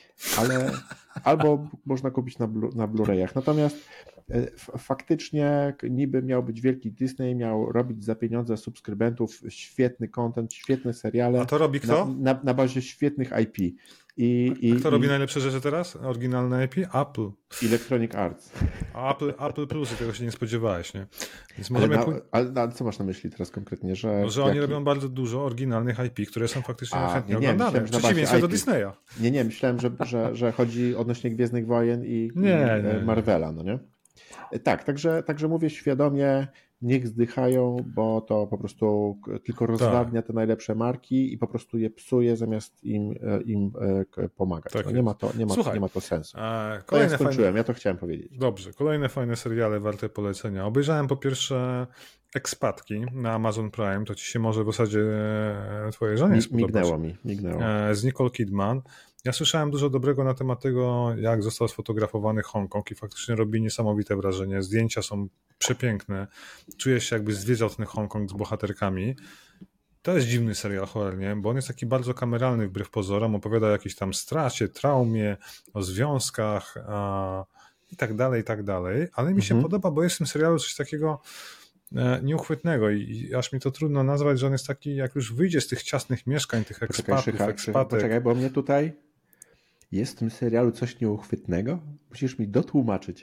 Ale albo można kupić na, blu, na Blu-rayach. Natomiast f- faktycznie niby miał być wielki Disney, miał robić za pieniądze subskrybentów świetny content, świetne seriale. A to robi kto? Na, na, na bazie świetnych I P. I, i, A kto i... robi najlepsze rzeczy teraz? Oryginalne I P? Apple. Electronic Arts. Apple, Apple Plus, tego się nie spodziewałeś, nie? Więc ale, na, ale, ale co masz na myśli teraz konkretnie? Że, no, że oni jaki... robią bardzo dużo oryginalnych I P, które są faktycznie A, chętnie nie, nie, oglądane. W przeciwieństwie do Disneya. Nie, nie, myślałem, że, że, że chodzi odnośnie Gwiezdnych Wojen i, nie, i nie, Marvela, no nie? Tak, także, także mówię świadomie, niech zdychają, bo to po prostu tylko rozwadnia tak. te najlepsze marki i po prostu je psuje, zamiast im, im pomagać. Tak no nie, ma to, nie, ma, Słuchaj, nie ma to sensu. E, kolejne to ja skończyłem, fajne... ja to chciałem powiedzieć. Dobrze, kolejne fajne seriale warte polecenia. Obejrzałem po pierwsze Ekspatki na Amazon Prime, to ci się może w zasadzie twojej żonie mi, spodobać. Mignęło mi, mignęło. Z Nicole Kidman. Ja słyszałem dużo dobrego na temat tego, jak został sfotografowany Hongkong i faktycznie robi niesamowite wrażenie. Zdjęcia są przepiękne. Czuję się, jakby zwiedzał ten Hongkong z bohaterkami. To jest dziwny serial horror, nie? Bo on jest taki bardzo kameralny wbrew pozorom. Opowiada o jakiejś tam stracie, traumie, o związkach a, i tak dalej, i tak dalej. Ale mi się mhm. podoba, bo jest w tym serialu coś takiego e, nieuchwytnego i, i aż mi to trudno nazwać, że on jest taki, jak już wyjdzie z tych ciasnych mieszkań, tych ekspatów, poczekaj, ekspatek. Poczekaj, bo mnie tutaj jest w tym serialu coś nieuchwytnego? Musisz mi dotłumaczyć.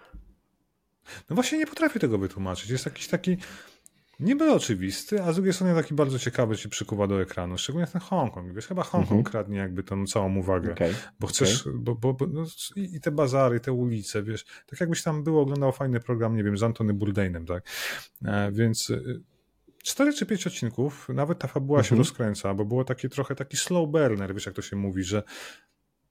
No właśnie nie potrafię tego wytłumaczyć. Jest jakiś taki niby oczywisty, a z drugiej strony taki bardzo ciekawy ci przykuwa do ekranu. Szczególnie ten Hongkong. Wiesz, chyba Hongkong mhm. kradnie jakby tą całą uwagę. Okay. Bo chcesz, okay. bo, bo, bo no, i, i te bazary, te ulice, wiesz, tak jakbyś tam było, oglądał fajny program, nie wiem, z Antony Bourdainem, tak? E, więc cztery czy pięć odcinków, nawet ta fabuła mhm. się rozkręca, bo było taki trochę taki slow burner, wiesz, jak to się mówi, że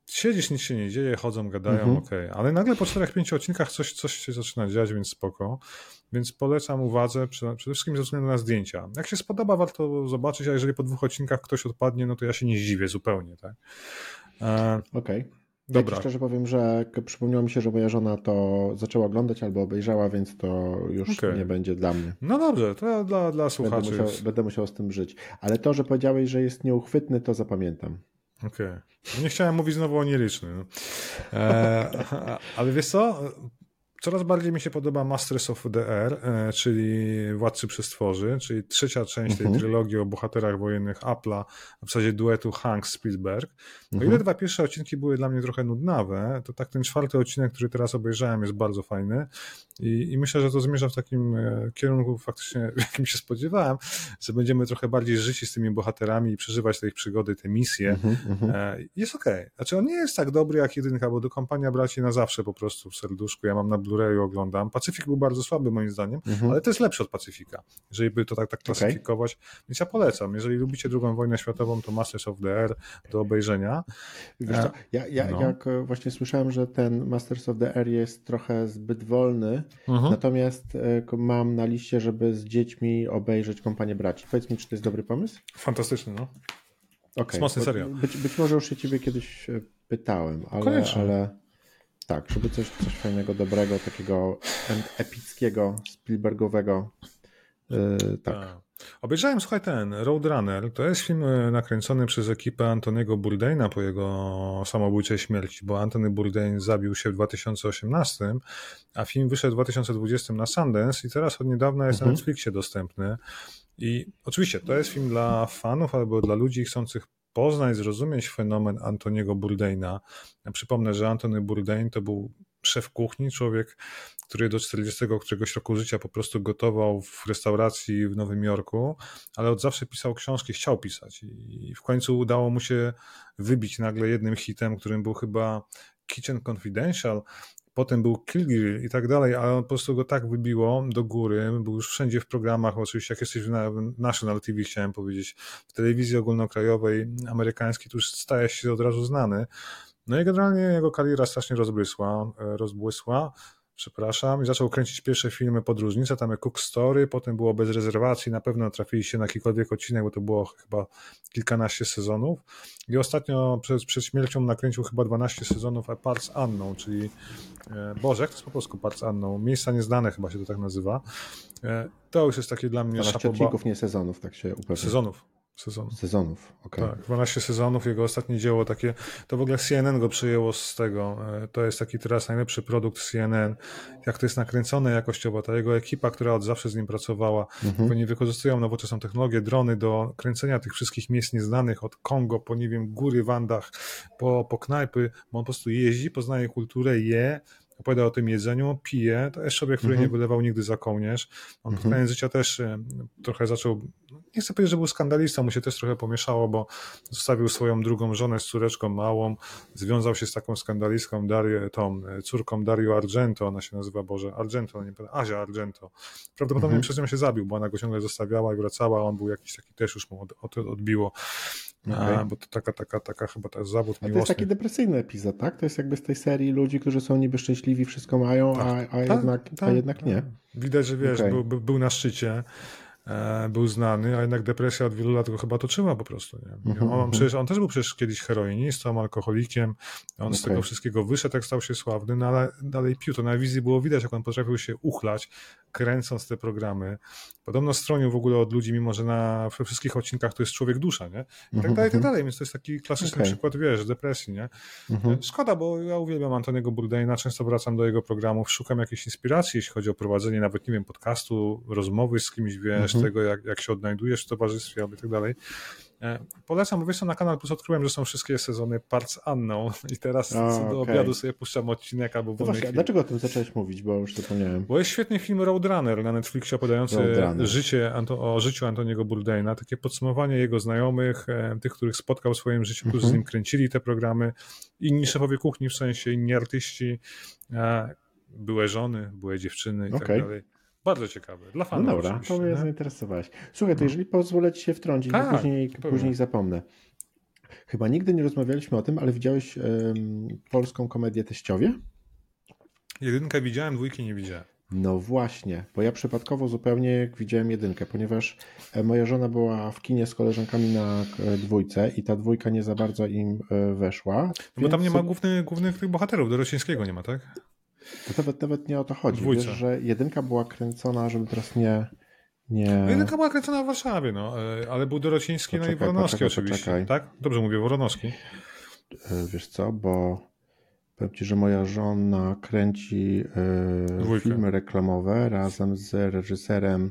siedzisz, nic się nie dzieje, chodzą, gadają, Mhm. okej. Okay. Ale nagle po czterech, pięciu odcinkach coś, coś się zaczyna dziać, więc spoko. Więc polecam uwadze przede wszystkim ze względu na zdjęcia. Jak się spodoba, warto zobaczyć, a jeżeli po dwóch odcinkach ktoś odpadnie, no to ja się nie zdziwię zupełnie, tak? E... Okej. Okay. Ja ci szczerze powiem, że przypomniało mi się, że moja żona to zaczęła oglądać albo obejrzała, więc to już okay. nie będzie dla mnie. No dobrze, to dla, dla słuchaczy. Będę musiał, będę musiał z tym żyć. Ale to, że powiedziałeś, że jest nieuchwytny, to zapamiętam. Okej. Okay. Nie chciałem mówić znowu o nieliczny. No. E, ale wiesz co? Coraz bardziej mi się podoba Masters of the Air, e, czyli Władcy Przestworzy, czyli trzecia część tej mm-hmm. trylogii o bohaterach wojennych Apple'a, w zasadzie duetu Hanks-Spielberg. O mm-hmm. ile dwa pierwsze odcinki były dla mnie trochę nudnawe, to tak ten czwarty odcinek, który teraz obejrzałem, jest bardzo fajny i, i myślę, że to zmierza w takim e, kierunku faktycznie, w jakim się spodziewałem, że będziemy trochę bardziej życi z tymi bohaterami i przeżywać te ich przygody, te misje. Mm-hmm. E, jest okej. Okay. Znaczy on nie jest tak dobry jak jedynka, bo do Kompania Braci na zawsze po prostu w serduszku. Ja mam na Blu-rayu oglądam. Pacyfik był bardzo słaby moim zdaniem, mhm. ale to jest lepszy od Pacyfika, jeżeli by to tak, tak klasyfikować. Okay. Więc ja polecam. Jeżeli lubicie drugą wojnę światową, to Masters of the Air do obejrzenia. Wiesz co, ja, ja no. jak właśnie słyszałem, że ten Masters of the Air jest trochę zbyt wolny, mhm. natomiast mam na liście, żeby z dziećmi obejrzeć Kompanię Braci. Powiedz mi, czy to jest dobry pomysł? Fantastyczny, no. Okay. Mocny serial. Być, być może już się ciebie kiedyś pytałem, ale... ale... Tak, żeby coś, coś fajnego, dobrego, takiego epickiego, Spielbergowego. Yy, tak. A. Obejrzałem, słuchaj, ten Roadrunner. To jest film nakręcony przez ekipę Antoniego Bourdaina po jego samobójczej śmierci, bo Antony Bourdain zabił się w dwa tysiące osiemnastym, a film wyszedł w dwa tysiące dwudziestym na Sundance i teraz od niedawna jest mhm. na Netflixie dostępny. I oczywiście to jest film dla fanów albo dla ludzi chcących poznać, zrozumieć fenomen Antoniego Bourdaina. Ja przypomnę, że Antony Bourdain to był szef kuchni, człowiek, który do czterdziestego któregoś roku życia po prostu gotował w restauracji w Nowym Jorku, ale od zawsze pisał książki, chciał pisać i w końcu udało mu się wybić nagle jednym hitem, którym był chyba Kitchen Confidential, potem był Kill Grill i tak dalej, ale on po prostu go tak wybiło do góry, był już wszędzie w programach, oczywiście jak jesteś w National T V, chciałem powiedzieć, w telewizji ogólnokrajowej amerykańskiej, to już stajesz się od razu znany. No i generalnie jego kariera strasznie rozbłysła, rozbłysła, przepraszam, i zaczął kręcić pierwsze filmy podróżnicze, tam jak Cook Story, potem było Bez rezerwacji, na pewno trafiliście na jakikolwiek odcinek, bo to było chyba kilkanaście sezonów i ostatnio przed, przed śmiercią nakręcił chyba dwanaście sezonów A Parts Unknown, czyli Boże, jak to jest po polsku Parts Unknown? Miejsca nieznane chyba się to tak nazywa. To już jest takie dla mnie dwanaście odcinków, nie sezonów, tak się upewniam. Sezonów. Sezonów. Sezonów, okej. Okay. Tak, dwanaście sezonów, jego ostatnie dzieło takie, to w ogóle C N N go przyjęło z tego, to jest taki teraz najlepszy produkt C N N, jak to jest nakręcone jakościowo, ta jego ekipa, która od zawsze z nim pracowała, mhm. oni wykorzystują nowoczesną technologię, drony do kręcenia tych wszystkich miejsc nieznanych, od Kongo, po nie wiem, góry w Andach, po, po knajpy, bo on po prostu jeździ, poznaje kulturę, je, opowiada o tym jedzeniu, pije, to jest człowiek, który mm-hmm. nie wylewał nigdy za kołnierz. On mm-hmm. pod koniec życia też trochę zaczął, nie chcę powiedzieć, że był skandalistą, mu się też trochę pomieszało, bo zostawił swoją drugą żonę z córeczką małą, związał się z taką skandalistką, Dario, tą córką Dario Argento, ona się nazywa, Boże, Argento, nie pamiętam, Asia Argento. Prawdopodobnie mm-hmm. przez nią się zabił, bo ona go ciągle zostawiała i wracała, on był jakiś taki, też już mu od, od, odbiło. Okay. A, bo to taka, taka, taka chyba to jest zawód miłosny. To jest taki depresyjny epizod, tak? To jest jakby z tej serii ludzi, którzy są niby szczęśliwi, wszystko mają, tak, a, a, tak, jednak, tak, a jednak nie. Widać, że wiesz, okay. był, był na szczycie, e, był znany, a jednak depresja od wielu lat go chyba toczyła po prostu. Nie? Mm-hmm. On, przecież, on też był przecież kiedyś heroinistą, alkoholikiem, on okay. z tego wszystkiego wyszedł, jak stał się sławny, no ale dalej pił. To na wizji było widać, jak on potrafił się uchlać, kręcąc te programy. Podobno stronił w ogóle od ludzi, mimo że na we wszystkich odcinkach to jest człowiek dusza, nie? I tak dalej, i tak dalej, więc to jest taki klasyczny okay. przykład, wiesz, depresji, nie? Mm-hmm. Szkoda, bo ja uwielbiam Antoniego Bourdaina, często wracam do jego programów, szukam jakiejś inspiracji, jeśli chodzi o prowadzenie nawet, nie wiem, podcastu, rozmowy z kimś, wiesz, mm-hmm. tego, jak, jak się odnajdujesz w towarzystwie, i tak dalej. Polecam, bo wiesz co, na Kanal Plus odkryłem, że są wszystkie sezony Parts Unknown i teraz o, do okay. obiadu sobie puszczam odcinek albo wolny film. Dlaczego o tym zacząłeś mówić, bo już zapomniałem. Bo jest świetny film Roadrunner na Netflixie opowiadający życie, o życiu Antoniego Bourdaina, takie podsumowanie jego znajomych, tych, których spotkał w swoim życiu, którzy mm-hmm. z nim kręcili te programy, inni szefowie kuchni, w sensie inni artyści, były żony, były dziewczyny i okay. tak dalej. Bardzo ciekawe. Dla fanów. No dobra, to mnie zainteresowałeś. Słuchaj, to jeżeli pozwolę ci się wtrącić, tak, bo później, później zapomnę. Chyba nigdy nie rozmawialiśmy o tym, ale widziałeś ym, polską komedię Teściowie? Jedynkę widziałem, dwójki nie widziałem. No właśnie, bo ja przypadkowo zupełnie widziałem jedynkę, ponieważ moja żona była w kinie z koleżankami na dwójce i ta dwójka nie za bardzo im weszła. No więc... Bo tam nie ma głównych, głównych tych bohaterów, Dorocińskiego nie ma, tak? To nawet, nawet nie o to chodzi. Wiesz, że jedynka była kręcona, żeby teraz nie... nie... No jedynka była kręcona w Warszawie, no, ale był Dorociński, poczekaj, no i Woronowski poczekaj, oczywiście. Poczekaj. Tak? Dobrze mówię, Woronowski. Wiesz co, bo... Powiem ci, że moja żona kręci y, filmy reklamowe razem z reżyserem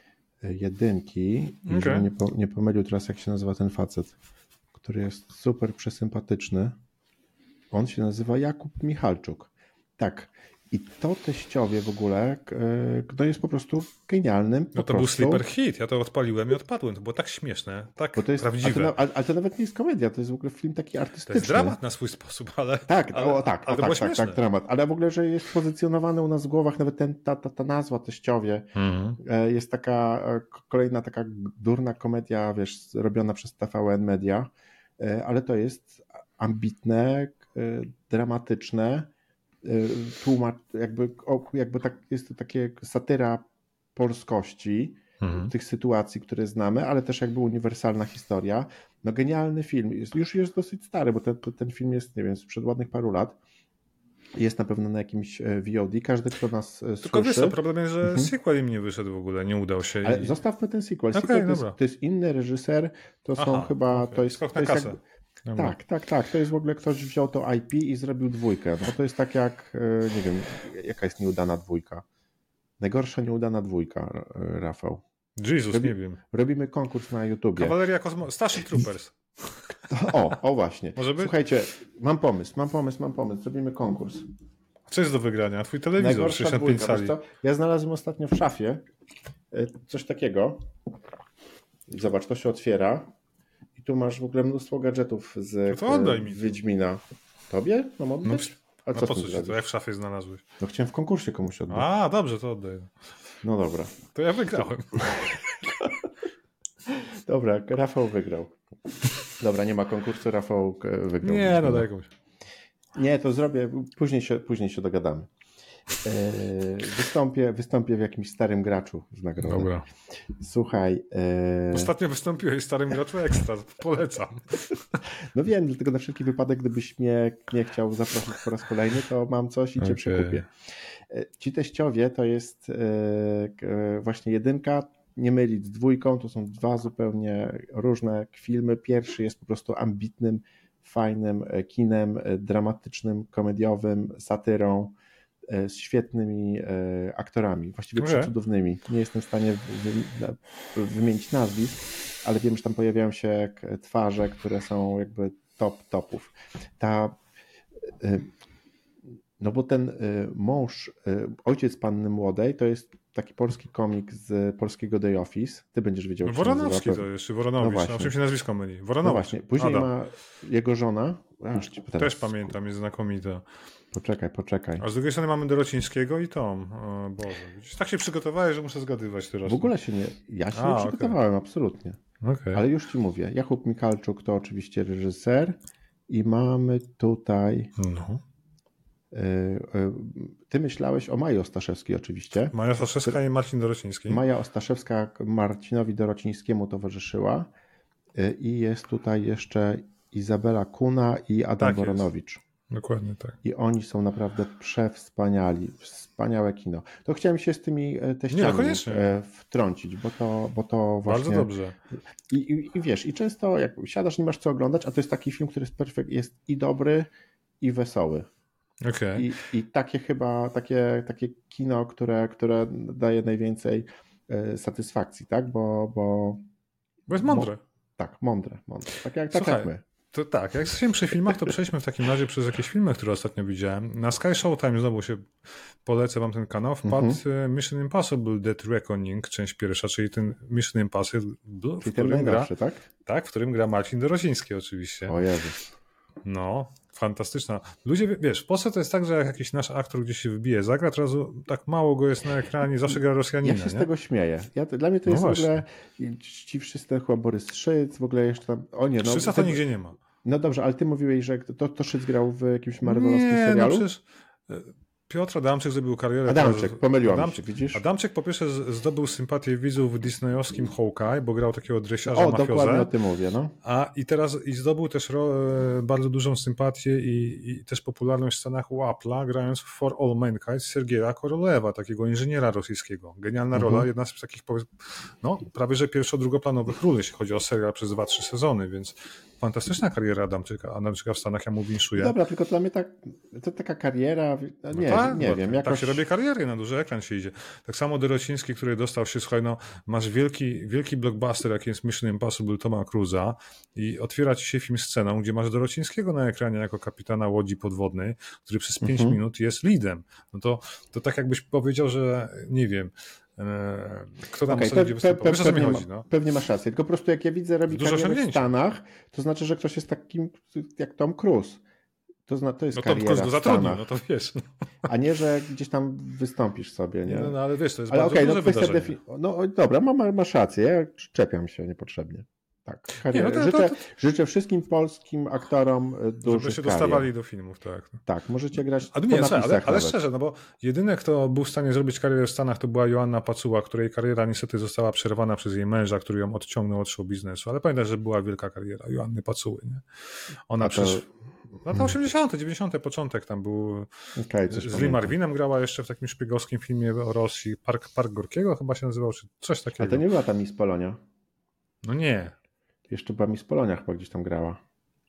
jedynki. Okay. I żeby nie, po, nie pomylił teraz, jak się nazywa ten facet, który jest super przesympatyczny. On się nazywa Jakub Michalczuk. Tak. I to Teściowie w ogóle no jest po prostu genialnym. Po no to prostu. Był sleeper hit. Ja to odpaliłem i odpadłem. To było tak śmieszne, tak Bo to jest, prawdziwe. Ale to, ale to nawet nie jest komedia, to jest w ogóle film taki artystyczny. To jest dramat na swój sposób, ale... Tak, ale, o, tak, ale o, tak, tak, tak, dramat. Ale w ogóle, że jest pozycjonowany u nas w głowach, nawet ten, ta, ta, ta nazwa Teściowie mhm. jest taka kolejna taka durna komedia, wiesz, robiona przez T V N Media, ale to jest ambitne, dramatyczne, tłumacz, jakby, jakby tak, jest to takie satyra polskości, mhm. tych sytuacji, które znamy, ale też jakby uniwersalna historia. No genialny film. Jest, już jest dosyć stary, bo ten, ten film jest, nie wiem, sprzed ładnych paru lat. Jest na pewno na jakimś V O D. Każdy, kto nas Tylko słyszy... wiesz, to problem jest, że mhm. sequel im nie wyszedł w ogóle, nie udał się. Ale i... zostawmy ten sequel. Okay, sequel to, jest, to jest inny reżyser, to Aha, są chyba... Okay. To jest, Skok to na jest kasę. Jak... Tak, tak, tak. To jest w ogóle ktoś wziął to I P i zrobił dwójkę. No to jest tak jak, nie wiem, jaka jest nieudana dwójka. Najgorsza nieudana dwójka, Rafał. Jezus, Robi, nie wiem. Robimy konkurs na YouTubie. Kawaleria Kosmo... Starship Troopers. O, o właśnie. Może być? Słuchajcie, mam pomysł, mam pomysł, mam pomysł. Zrobimy konkurs. Co jest do wygrania? Twój telewizor, Najgorsza sześćdziesiąt pięć dwójka, cali. Ja znalazłem ostatnio w szafie coś takiego. Zobacz, to się otwiera. I tu masz w ogóle mnóstwo gadżetów z no to mi. Wiedźmina. Tobie? Mam oddać? No, a co po co się to jak w szafie znalazłeś? No chciałem w konkursie komuś oddać. A, dobrze, to oddaj. No dobra. To ja wygrałem. Dobra, Rafał wygrał. Dobra, nie ma konkursu, Rafał wygrał. Nie, no daj komuś. Nie, to zrobię, później się, później się dogadamy. Wystąpię, wystąpię w jakimś starym graczu z nagrodą. Dobra. Słuchaj. E... Ostatnio wystąpiłeś w starym graczu ekstra. Polecam. No wiem, dlatego na wszelki wypadek, gdybyś mnie nie chciał zaprosić po raz kolejny, to mam coś i cię okay. przekupię. Ci Teściowie to jest właśnie jedynka, nie mylić z dwójką, to są dwa zupełnie różne filmy. Pierwszy jest po prostu ambitnym, fajnym kinem, dramatycznym, komediowym, satyrą, z świetnymi aktorami, właściwie okay. przecudownymi. Nie jestem w stanie wy, wymienić nazwisk, ale wiem, że tam pojawiają się twarze, które są jakby top topów. Ta, no bo ten mąż, ojciec Panny Młodej, to jest taki polski komik z polskiego The Office. Ty będziesz wiedział, no, Woronowski to jest, Woronowicz. No na czym się nazwisko myli? Woronowicz. No właśnie. Później Adam. Ma jego żona. Aż ci Też pamiętam, jest znakomita. Poczekaj, poczekaj. A z drugiej strony mamy Dorocińskiego i Tom. O Boże. Tak się przygotowałeś, że muszę zgadywać teraz. W ogóle się nie... Ja się A, nie przygotowałem, okay. absolutnie. Okay. Ale już ci mówię. Jakub Michalczuk to oczywiście reżyser i mamy tutaj... No. Ty myślałeś o Maji Ostaszewskiej oczywiście. Maja Ostaszewska i Marcin Dorociński. Maja Ostaszewska Marcinowi Dorocińskiemu towarzyszyła i jest tutaj jeszcze Izabela Kuna i Adam tak Woronowicz. Jest. Dokładnie tak. I oni są naprawdę przewspaniali. Wspaniałe kino. To chciałem się z tymi teściami Nie, wtrącić, bo to, bo to właśnie... Bardzo dobrze. I, i, I wiesz, i często jak siadasz, nie masz co oglądać, a to jest taki film, który jest perfekt, jest i dobry, i wesoły. Okay. I, I takie chyba, takie, takie kino, które, które daje najwięcej satysfakcji, tak? Bo, bo, bo jest mądre. Mo, tak, mądre, mądre. Tak jak, tak jak my. To tak, jak jesteśmy przy filmach, to przejdźmy w takim razie przez jakieś filmy, które ostatnio widziałem. Na Sky Showtime znowu się polecę wam ten kanał. Wpadł mm-hmm. Mission Impossible Dead Reckoning, część pierwsza, czyli ten Mission Impossible, w czyli którym ten gra, tak? Tak, w którym gra Marcin Dorociński oczywiście. O Jezus. No, fantastyczna. Ludzie, wiesz, w Polsce to jest tak, że jak jakiś nasz aktor gdzieś się wybije, zagra, od razu tak mało go jest na ekranie, zawsze gra Rosjanina. Ja się nie? z tego śmieję. Ja, dla mnie to no jest właśnie. w ogóle ci wszyscy, chyba Borys Szyc, w ogóle jeszcze tam... O nie, no, Szyca to nigdzie nie ma. No dobrze, ale ty mówiłeś, że to, to Szyc grał w jakimś marvelowskim Nie, serialu? no przecież Piotr Adamczyk zrobił karierę. Adamczyk, teraz... pomyliłam Adamczyk, się, widzisz? Adamczyk po pierwsze zdobył sympatię widzów w disneyowskim Hawkeye, bo grał takiego dresiarza O, mafiozę. dokładnie o tym mówię, no. A i teraz i zdobył też ro, bardzo dużą sympatię i, i też popularność w Stanach u Apple'a, grając w For All Mankind Sergieja Korolewa, takiego inżyniera rosyjskiego. Genialna Mhm. rola, jedna z takich no, prawie że pierwszo-drugoplanowych ról, jeśli chodzi o serial przez dwa trzy sezony, więc fantastyczna kariera Adamczyka, Adamczyka w Stanach, ja mu winszuję. Dobra, tylko dla mnie tak, to taka kariera, no nie, no tak, nie no, wiem. Tak jakoś... się robi kariery, na duży ekran się idzie. Tak samo Dorociński, który dostał się, słuchaj, no masz wielki, wielki blockbuster, jaki jest Mission Impossible Toma Cruise'a i otwiera ci się film sceną, gdzie masz Dorocińskiego na ekranie jako kapitana łodzi podwodnej, który przez pięć Mhm. minut jest leadem. No to, to tak jakbyś powiedział, że nie wiem, kto tam okay, sobie będzie występował. Wiesz, o co mi pewnie, chodzi, no? pewnie masz rację, tylko po prostu jak ja widzę robi Dużo karierę w osiągnięcia. Stanach, to znaczy, że ktoś jest takim jak Tom Cruise. To, zna, to jest No Tom kariera Cruise go w zatrudnił, Stanach. no to wiesz. No. A nie, że gdzieś tam wystąpisz sobie, nie? No, no ale wiesz, to jest ale bardzo okej, duże no kwestia wydarzenie. defi- No dobra, ma, masz rację, ja czepiam się niepotrzebnie. Tak, karierę. Nie, no to, życzę, to, to... życzę wszystkim polskim aktorom dużych żeby się karier. dostawali do filmów, tak. Tak, możecie grać A po nie, słuchaj, napisach ale, ale nawet. szczerze, no bo jedyne, kto był w stanie zrobić karierę w Stanach, to była Joanna Pacuła, której kariera niestety została przerwana przez jej męża, który ją odciągnął od show biznesu. Ale pamiętaj, że była wielka kariera Joanny Pacuły, nie? Ona A to- przecież... Lata osiemdziesiąte, dziewięćdziesiąte początek tam był. Okay, coś z Lee pamiętam. Marvinem grała jeszcze w takim szpiegowskim filmie o Rosji. Park, Park Gorkiego chyba się nazywał, czy coś A takiego. to nie była ta Miss Polonia. No nie. Jeszcze była Miss Polonia chyba gdzieś tam grała.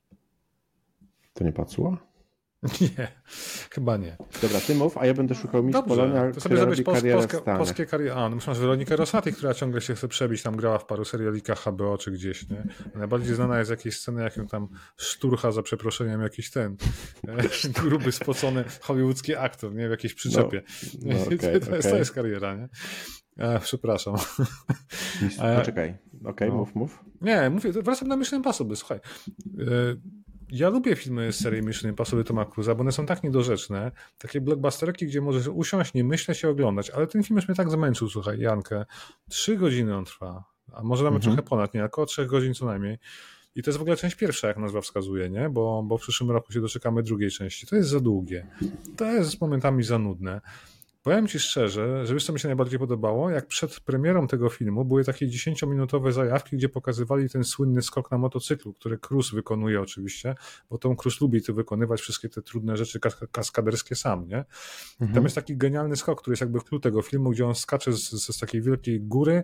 To nie Pacuła? Nie, chyba nie. Dobra, ty mów, a ja będę szukał Miss Dobrze, Polonia, to która sobie robi zrobić pos, karierę w polskie, Stanach. polskie kariery. A, no masz Weronikę Rosati, która ciągle się chce przebić, tam grała w paru serialikach H B O czy gdzieś, nie? Najbardziej znana jest jakiejś sceny, jak ją tam szturcha za przeproszeniem jakiś ten e, gruby, spocony hollywoodzki aktor, nie? W jakiejś przyczepie. No, no, okay, to, jest, okay. to jest kariera, nie? E, przepraszam. Miss... E, Poczekaj, okej, okay, no. mów, mów. Nie, mówię, wracam na Mission Impossible, słuchaj. E, Ja lubię filmy z serii Mission Impossible Toma Cruise'a, bo one są tak niedorzeczne, takie blockbusterki, gdzie możesz usiąść, nie myśleć i oglądać, ale ten film już mnie tak zmęczył, słuchaj, Jankę. Trzy godziny on trwa, a może nawet Mhm. trochę ponad, nie, około trzech godzin co najmniej. I to jest w ogóle część pierwsza, jak nazwa wskazuje, nie? Bo, bo w przyszłym roku się doczekamy drugiej części. To jest za długie. To jest momentami za nudne. Powiem ci szczerze, że wiesz, co mi się najbardziej podobało? Jak przed premierą tego filmu były takie dziesięciominutowe zajawki, gdzie pokazywali ten słynny skok na motocyklu, który Cruise wykonuje oczywiście, bo Tom Cruise lubi to wykonywać, wszystkie te trudne rzeczy kas- kaskaderskie sam, nie? Mhm. Tam jest taki genialny skok, który jest jakby clue tego filmu, gdzie on skacze z, z, z takiej wielkiej góry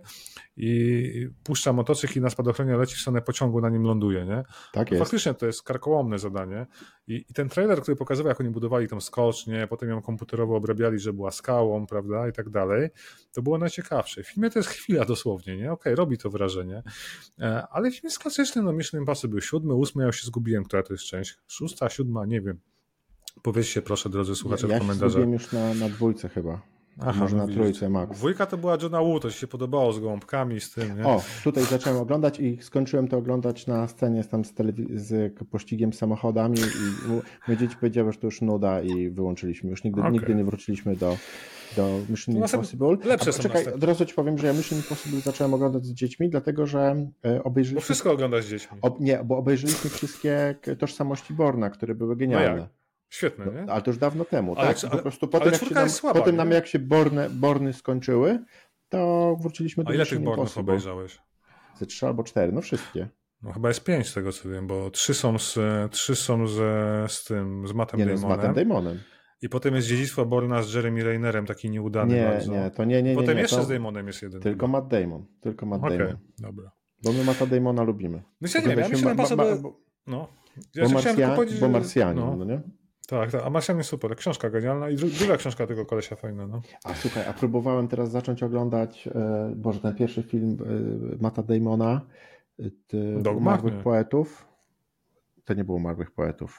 i puszcza motocykl i na spadochronie leci w stronę pociągu, na nim ląduje, nie? Tak jest. Faktycznie to jest karkołomne zadanie. I, I ten trailer, który pokazywał, jak oni budowali tą skocznię, potem ją komputerowo obrabiali, że była skałą, prawda, i tak dalej, to było najciekawsze. W filmie to jest chwila dosłownie, nie? Okej, okay, robi to wrażenie. E, ale film jest klasyczny, no Mission Impossible siódmy, ósmy, ja już się zgubiłem, która to jest część. Szósta, siódma, nie wiem. Powiedzcie proszę, drodzy słuchacze, ja w komentarzach. Ja się już na, na dwójce chyba. Aha, może no na widzicie. trójce max. Dwójka to była Johna Woo, to ci się podobało z gołąbkami, z tym, nie? O, tutaj zacząłem oglądać i skończyłem to oglądać na scenie z, tam z, telewiz- z pościgiem samochodami i moje dzieci powiedziały, że to już nuda i wyłączyliśmy. Już nigdy, Okay. nigdy nie wróciliśmy do, do Mission No, Impossible. lepsze A są czekaj, następne. od razu ci powiem, że ja Mission Impossible zacząłem oglądać z dziećmi, dlatego że e, Bo obejrzeliśmy... wszystko oglądasz z dziećmi. Ob, nie, bo obejrzeliśmy wszystkie tożsamości Borna, które były genialne. jak? Świetne, nie? No, ale to już dawno temu, Ale tak? czy- Po ale- prostu po ale tym, jak się czwórka nam, jest słaba, po tym nie? nam jak się Borny, Borny skończyły, to wróciliśmy do A ile Mission tych Bornów Impossible. obejrzałeś? Ze trzy albo cztery, no wszystkie. No chyba jest pięć z tego co wiem, bo trzy są z, trzy są z, z tym, z Mattem Nie no, z Damonem. Mattem Damonem. I potem jest Dziedzictwo Borna z Jeremy Rainerem, taki nieudany Nie, bardzo. nie, to nie, nie, nie. Potem nie, jeszcze to z Damonem jest jeden. tylko Matt Damon. Tylko Matt Okej, Damon. dobra. Bo my Matta Damona lubimy. No ja nie wiem, ja myślę, ma, że ma, ma, ma, bo, no. Ja bo, chciałem Marsja, tylko powiedzieć, bo że- Marsjanin, no. no nie? Tak, tak, a Marsjan jest super, książka genialna i dru- druga książka tego kolesia fajna, no. A słuchaj, a próbowałem teraz zacząć oglądać, e, Boże, ten pierwszy film e, Matta Damona, e, ty, Dogma? Umarłych Nie. Poetów. To nie było Umarłych Poetów.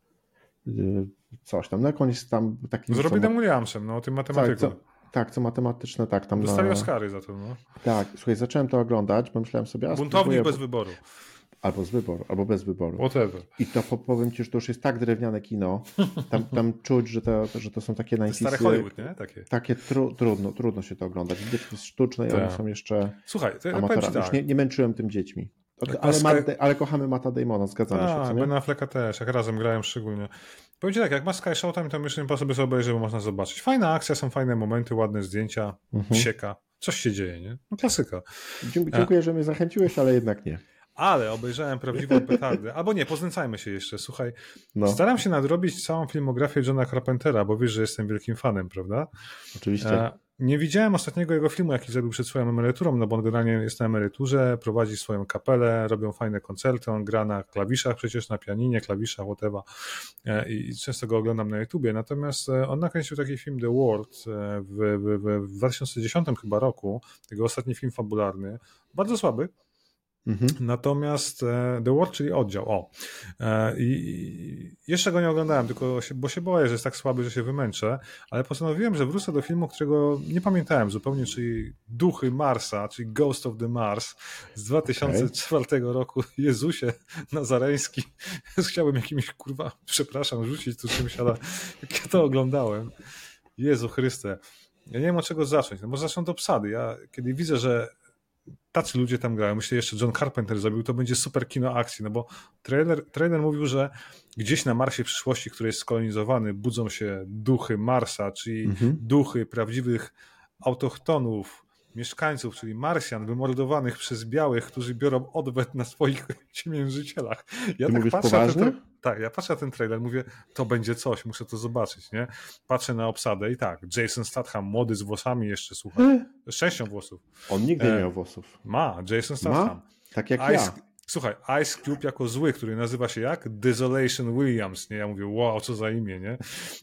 E, coś tam, no jakąś tam taki... Z Robinem Williamsem, no, o tym tak, matematyku. co, tak, co matematyczne, tak. Tam Dostali na, Oscary za to, no. tak, słuchaj, zacząłem to oglądać, bo myślałem sobie... A, Buntownik spróbuję, bez wyboru. Albo z wyboru, albo bez wyboru. Whatever. I to po- powiem ci, że to już jest tak drewniane kino, tam, tam czuć, że to, że to są takie To najpisy, stary Hollywood, nie? Takie. takie tru, trudno, trudno się to oglądać. Widać, że to jest sztuczne i Tak. one są jeszcze Słuchaj, to ja powiem amatorami. ci tak. Już nie, nie męczyłem tym dziećmi. Ale, Matt, ale kochamy Matta Damona, zgadzamy A, się, co nie? Ben Afflecka też, jak razem grają szczególnie. Powiem ci tak, jak ma Sky Showtime, to Mission Impossible sobie obejrzy, bo można zobaczyć. Fajna akcja, są fajne momenty, ładne zdjęcia, mhm. sieka, coś się dzieje, nie? No klasyka. Dziękuję, A. że mnie zachęciłeś, ale jednak nie. Ale obejrzałem prawdziwą petardę. Albo nie, poznęcajmy się jeszcze, słuchaj. No. Staram się nadrobić całą filmografię Johna Carpentera, bo wiesz, że jestem wielkim fanem, prawda? Oczywiście. Nie widziałem ostatniego jego filmu, jaki zrobił przed swoją emeryturą, no bo on generalnie jest na emeryturze, prowadzi swoją kapelę, robią fajne koncerty, on gra na klawiszach przecież, na pianinie, klawiszach, whatever. I często go oglądam na YouTubie. Natomiast on nakręcił taki film The World w, w, w dwa tysiące dziesiątym chyba roku, jego ostatni film fabularny, bardzo słaby. Mhm. Natomiast The World, czyli oddział, o. I jeszcze go nie oglądałem, tylko się, bo się boję, że jest tak słaby, że się wymęczę, ale postanowiłem, że wrócę do filmu, którego nie pamiętałem zupełnie, czyli Duchy Marsa, czyli Ghost of the Mars z dwa tysiące czwartego okay. roku. Jezusie Nazareński. Chciałbym jakimś, kurwa, przepraszam, rzucić tu czymś, ale jak ja to oglądałem. Jezu Chryste. Ja nie wiem, od czego zacząć. No może zacznę od obsady. Ja kiedy widzę, że tacy ludzie tam grają, myślę, jeszcze John Carpenter zrobił, to będzie super kino akcji, no bo trailer, trailer mówił, że gdzieś na Marsie przyszłości, który jest skolonizowany, budzą się duchy Marsa, czyli mhm. duchy prawdziwych autochtonów, mieszkańców, czyli Marsjan, wymordowanych przez białych, którzy biorą odwet na swoich ciemiężycielach. Ja Ty tak mówisz patrzę poważnie? Na ten, tak, ja patrzę na ten trailer, mówię, to będzie coś, muszę to zobaczyć, nie? Patrzę na obsadę i tak, Jason Statham, młody z włosami jeszcze, słuchaj, z częścią włosów. On nigdy nie miał włosów. Ma, Jason Statham. Ma? Tak jak Ice, ja. Słuchaj, Ice Cube jako zły, który nazywa się jak? Desolation Williams, nie? Ja mówię, wow, co za imię, nie?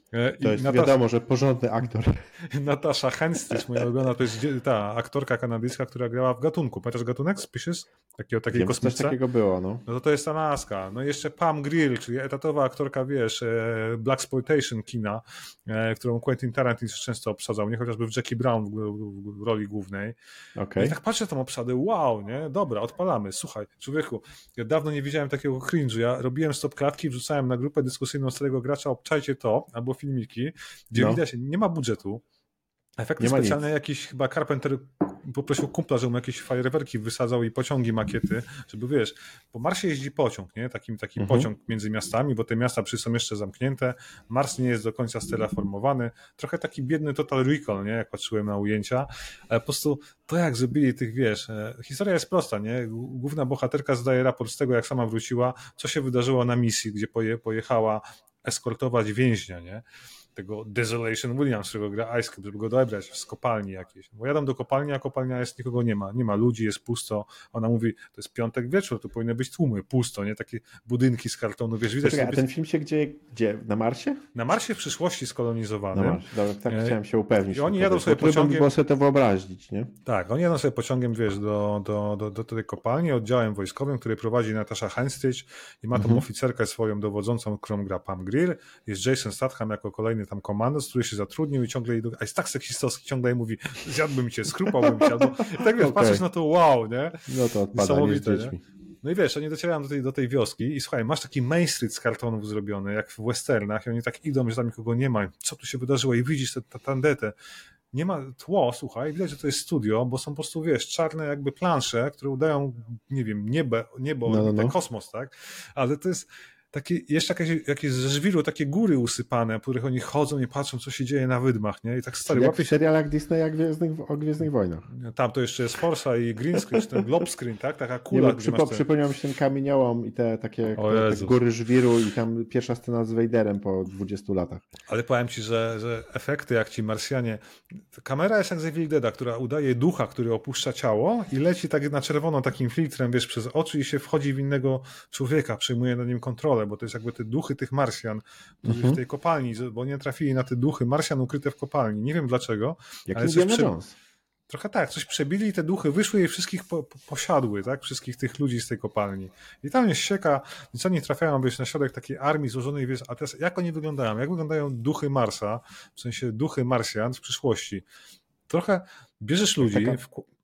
I to jest Natasza, wiadomo, że porządny aktor. Natasza Henstridge, moja ulubiona, to jest ta aktorka kanadyjska, która grała w Gatunku. Pamiętasz Gatunek? Species? Takiego, takiej Wiem, kosmice? Coś takiego było, no. No to to jest ta laska. No i jeszcze Pam Grier, czyli etatowa aktorka, wiesz, blaxploitation kina, którą Quentin Tarantino często obsadzał, nie? Chociażby w Jackie Brown w, w, w roli głównej. Okay. I tak patrzę na tą obsadę, wow, nie? Dobra, odpalamy. Słuchaj, człowieku, ja dawno nie widziałem takiego cringe'u. Ja robiłem stop klatki, wrzucałem na grupę dyskusyjną starego gracza, obczajcie to, albo filmiki, gdzie no. widać, nie ma budżetu. Efekty specjalne jakiś chyba Carpenter poprosił kumpla, żeby mu jakieś fajerwerki wysadzał i pociągi, makiety, żeby wiesz, po Marsie jeździ pociąg, nie? Taki, taki mhm. pociąg między miastami, bo te miasta przy są jeszcze zamknięte, Mars nie jest do końca sterraformowany, trochę taki biedny Total Recall, nie? Jak patrzyłem na ujęcia, ale po prostu to jak zrobili tych, wiesz, historia jest prosta, nie? Główna bohaterka zdaje raport z tego, jak sama wróciła, co się wydarzyło na misji, gdzie poje, pojechała eskortować więźnia, nie? Tego Desolation Williams, którego gra Ice Cube, żeby go odebrać z kopalni jakiejś. Bo jadą do kopalni, a kopalnia jest, nikogo nie ma. Nie ma ludzi, jest pusto. Ona mówi, to jest piątek wieczór, to powinny być tłumy, pusto, nie? Takie budynki z kartonu, wiesz, widać. Poczekaj, a ten film się gdzie, gdzie? Na Marsie? Na Marsie w przyszłości skolonizowanym. Na Marsie, dobra, tak e... chciałem się upewnić. I oni jadą sobie pociągiem. Trudno było sobie to wyobrazić, nie? Tak, oni jadą sobie pociągiem, wiesz, do, do, do, do tej kopalni, oddziałem wojskowym, który prowadzi Natasza Henstridge i ma tą mhm. oficerkę swoją dowodzącą, którą gra Pam Grier. Jest Jason Statham jako kolejny tam komandos, który się zatrudnił i ciągle jej, a jest tak seksistowski, ciągle jej mówi, zjadłbym cię, schrupałbym cię, albo i tak wiesz, okay. patrzysz na to, wow, nie? No to odpada, nie z dziećmi. No i wiesz, oni docierają do tej, do tej wioski i słuchaj, masz taki Main Street z kartonów zrobiony, jak w westernach i oni tak idą, że tam nikogo nie ma, co tu się wydarzyło i widzisz tę tandetę. Nie ma tło, słuchaj, widać, że to jest studio, bo są po prostu, wiesz, czarne jakby plansze, które udają, nie wiem, niebo, niebo no, no, no. kosmos, tak? Ale to jest takie, jeszcze jakieś, jakieś ze żwiru takie góry usypane, po których oni chodzą i patrzą, co się dzieje na wydmach, nie? I tak stary, jak w serialach Disney jak Gwiezdnych, o Gwiezdnych Wojnach. Tam to jeszcze jest Forsa i green screen, czy ten glob screen, tak? Taka kula. Nie, przypo, ten... Przypomniał mi się ten kamieniołom i te takie te, te góry żwiru i tam pierwsza scena z Vaderem po dwudziestu latach. Ale powiem ci, że, że efekty jak ci Marsjanie, kamera jest jak z Evil Deada, która udaje ducha, który opuszcza ciało i leci tak na czerwono takim filtrem, wiesz, przez oczy i się wchodzi w innego człowieka, przejmuje nad nim kontrolę, bo to jest jakby te duchy tych Marsjan, którzy mhm. w tej kopalni, bo nie trafili na te duchy Marsjan ukryte w kopalni. Nie wiem dlaczego. Jak ale coś prze... Trochę tak, coś przebili i te duchy wyszły i wszystkich po, po, posiadły, tak? Wszystkich tych ludzi z tej kopalni. I tam jest sieka, więc oni trafiają wiesz, na środek takiej armii złożonej, wiesz, a teraz jak oni wyglądają? Jak wyglądają duchy Marsa, w sensie duchy Marsjan w przyszłości? Trochę bierzesz ludzi... Taka... W...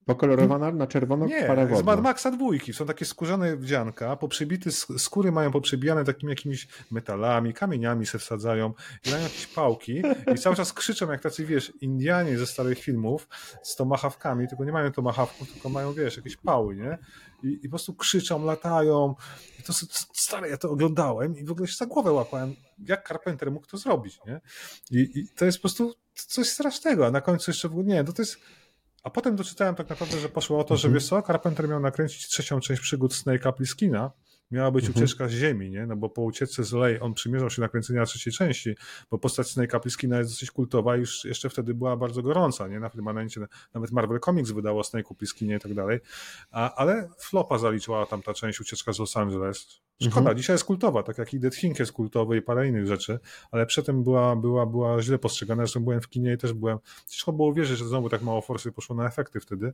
Pokolorowana na czerwono, nie, parę wodno. z Mad Maxa dwójki. Są takie skórzane wdzianka, poprzybite skóry mają poprzebijane takimi jakimiś metalami, kamieniami se wsadzają i mają jakieś pałki i cały czas krzyczą jak tacy, wiesz, Indianie ze starych filmów z tomahawkami, tylko nie mają tomahawków, tylko mają, wiesz, jakieś pały, nie? I, i po prostu krzyczą, latają. I to stare, ja to oglądałem i w ogóle się za głowę łapałem, jak Carpenter mógł to zrobić, nie? I, i to jest po prostu coś strasznego, a na końcu jeszcze w ogóle, nie, to, to jest. A potem doczytałem tak naprawdę, że poszło o to, że wiesz co, Carpenter miał nakręcić trzecią część przygód Snake'a Plissken'a. Miała być mhm. ucieczka z Ziemi, nie? No bo po ucieczce z Lei on przymierzał się na kręcenia trzeciej części, bo postać Snake'a Plissken'a jest dosyć kultowa i już jeszcze wtedy była bardzo gorąca, nie? Na permanencie, nawet Marvel Comics wydało o Snake'u Plissken'ie i tak dalej. A, ale flopa zaliczyła tam ta część ucieczka z Los Angeles. Szkoda, mhm. dzisiaj jest kultowa, tak jak i Dead Think jest kultowy i parę innych rzeczy, ale przedtem była, była, była źle postrzegana, zresztą byłem w kinie i też byłem, ciężko było wierzyć, że znowu tak mało forsy poszło na efekty wtedy.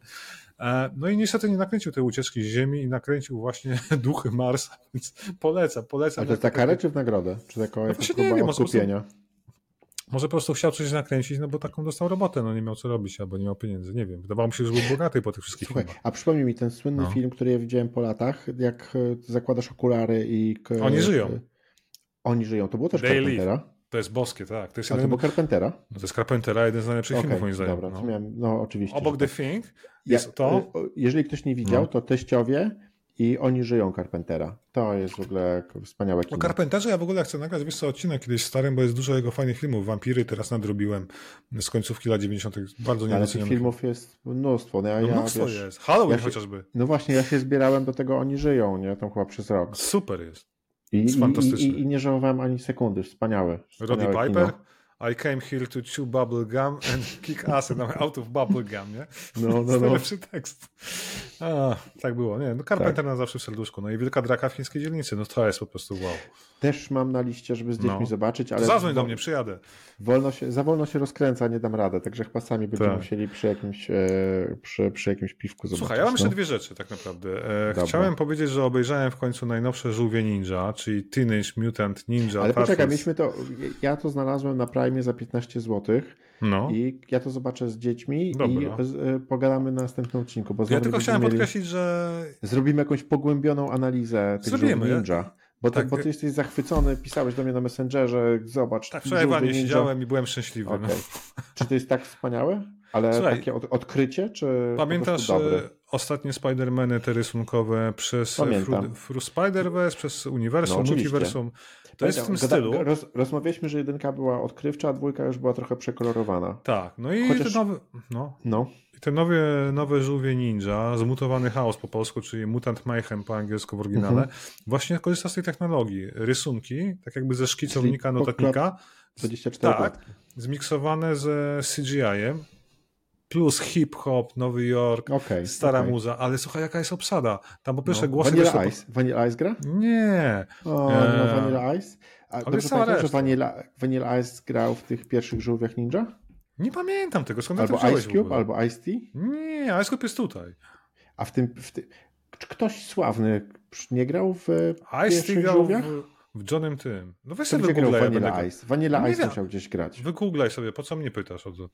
No i niestety nie nakręcił tej ucieczki z Ziemi i nakręcił właśnie Duchy Marsa, więc polecam, polecam. A to jest na karę czy w nagrodę? Czy jako, no jako nie wiem, odkupienia? Może po prostu chciał coś nakręcić, no bo taką dostał robotę, no nie miał co robić, albo nie miał pieniędzy, nie wiem. Wydawało mi się, że był bogaty po tych wszystkich Słuchaj, filmach. a przypomnij mi ten słynny no. film, który ja widziałem po latach, jak zakładasz okulary i... Oni żyją. Oni żyją, to było też Carpentera? To jest boskie, tak. To jest a jeden... to był Carpentera? No to jest Carpentera, jeden z najlepszych okay, filmów, moim zdaniem. Dobra, no. to miałem, no oczywiście. Obok The Thing jest ja, to... Jeżeli ktoś nie widział, no. to Teściowie i Oni żyją Carpentera. To jest w ogóle wspaniałe kino. O Carpenterze ja w ogóle chcę nagrać, wiesz co, odcinek kiedyś starym, bo jest dużo jego fajnych filmów. Wampiry teraz nadrobiłem z końcówki lat dziewięćdziesiątych. Bardzo nie Ale tych filmów jest mnóstwo. No, ja, no mnóstwo wiesz, jest. Halloween ja się, chociażby. No właśnie, ja się zbierałem do tego Oni żyją, nie? Tam chyba przez rok. Super jest. I, jest i, fantastyczny. I, I nie żałowałem ani sekundy. Wspaniałe. Roddy Piper? Kino. I came here to chew bubble gum and kick ass out of bubble gum, nie? No, no, no. Lepszy tekst. A, tak było, nie? No Carpenter tak. na zawsze w serduszku. No i Wielka Draka w chińskiej dzielnicy. No to jest po prostu wow. Też mam na liście, żeby z dziećmi no. zobaczyć, ale... Zadzwoń do mnie, przyjadę. Wolno się, za wolno się rozkręca, nie dam radę, także chyba sami będziemy tak. musieli przy jakimś, e, przy, przy jakimś piwku zobaczyć. Słuchaj, ja mam no. jeszcze dwie rzeczy tak naprawdę. E, chciałem powiedzieć, że obejrzałem w końcu najnowsze Żółwie Ninja, czyli Teenage Mutant Ninja Ale Turtles. poczekaj, myśmy to, ja to znalazłem na Prime za piętnaście złotych no. i ja to zobaczę z dziećmi Dobra. i z, e, pogadamy na następnym odcinku. Bo ja tylko chciałem mieli, podkreślić, że... Zrobimy jakąś pogłębioną analizę tych Żółwi Ninja. Bo, tak, bo ty jesteś zachwycony, pisałeś do mnie na Messengerze, zobacz. Tak, wczoraj w nie siedziałem i byłem szczęśliwy. Okay. No. Czy to jest tak wspaniałe? Ale Słuchaj, takie od, odkrycie, czy pamiętasz ostatnie Spider-Many te rysunkowe przez Fru Spider-Verse, przez uniwersum, no, multiversum? To jest w tym stylu. Roz, rozmawialiśmy, że jedynka była odkrywcza, a dwójka już była trochę przekolorowana. Tak, no i Chociaż... te nowe... No. no. Te nowe, nowe Żółwie Ninja, Zmutowany Chaos po polsku, czyli Mutant Mayhem po angielsku w oryginale, mhm. właśnie korzysta z tej technologii. Rysunki, tak jakby ze szkicownika, notatnika. dwadzieścia cztery tak, zmiksowane ze C G I-em, plus hip-hop, Nowy Jork, okay, stara okay. muza, ale słuchaj, jaka jest obsada. Tam po pierwsze no, głosy... Vanilla to... Ice. Vanilla Ice gra? Nie. O, e... no Vanilla Ice. A ale dobrze pamiętam, że Vanilla, Vanilla Ice grał w tych pierwszych Żółwiach Ninja? Nie pamiętam tego, skąd albo to Ice Cube, albo Ice-T? Nie, Ice Cube jest tutaj. A w tym... W ty... Czy ktoś sławny nie grał w Ice-T grał w, w Johnem tym. No weź sobie grał Vanilla Ice. Vanilla Ice musiał gdzieś grać. Wygooglaj sobie, po co mnie pytasz o to?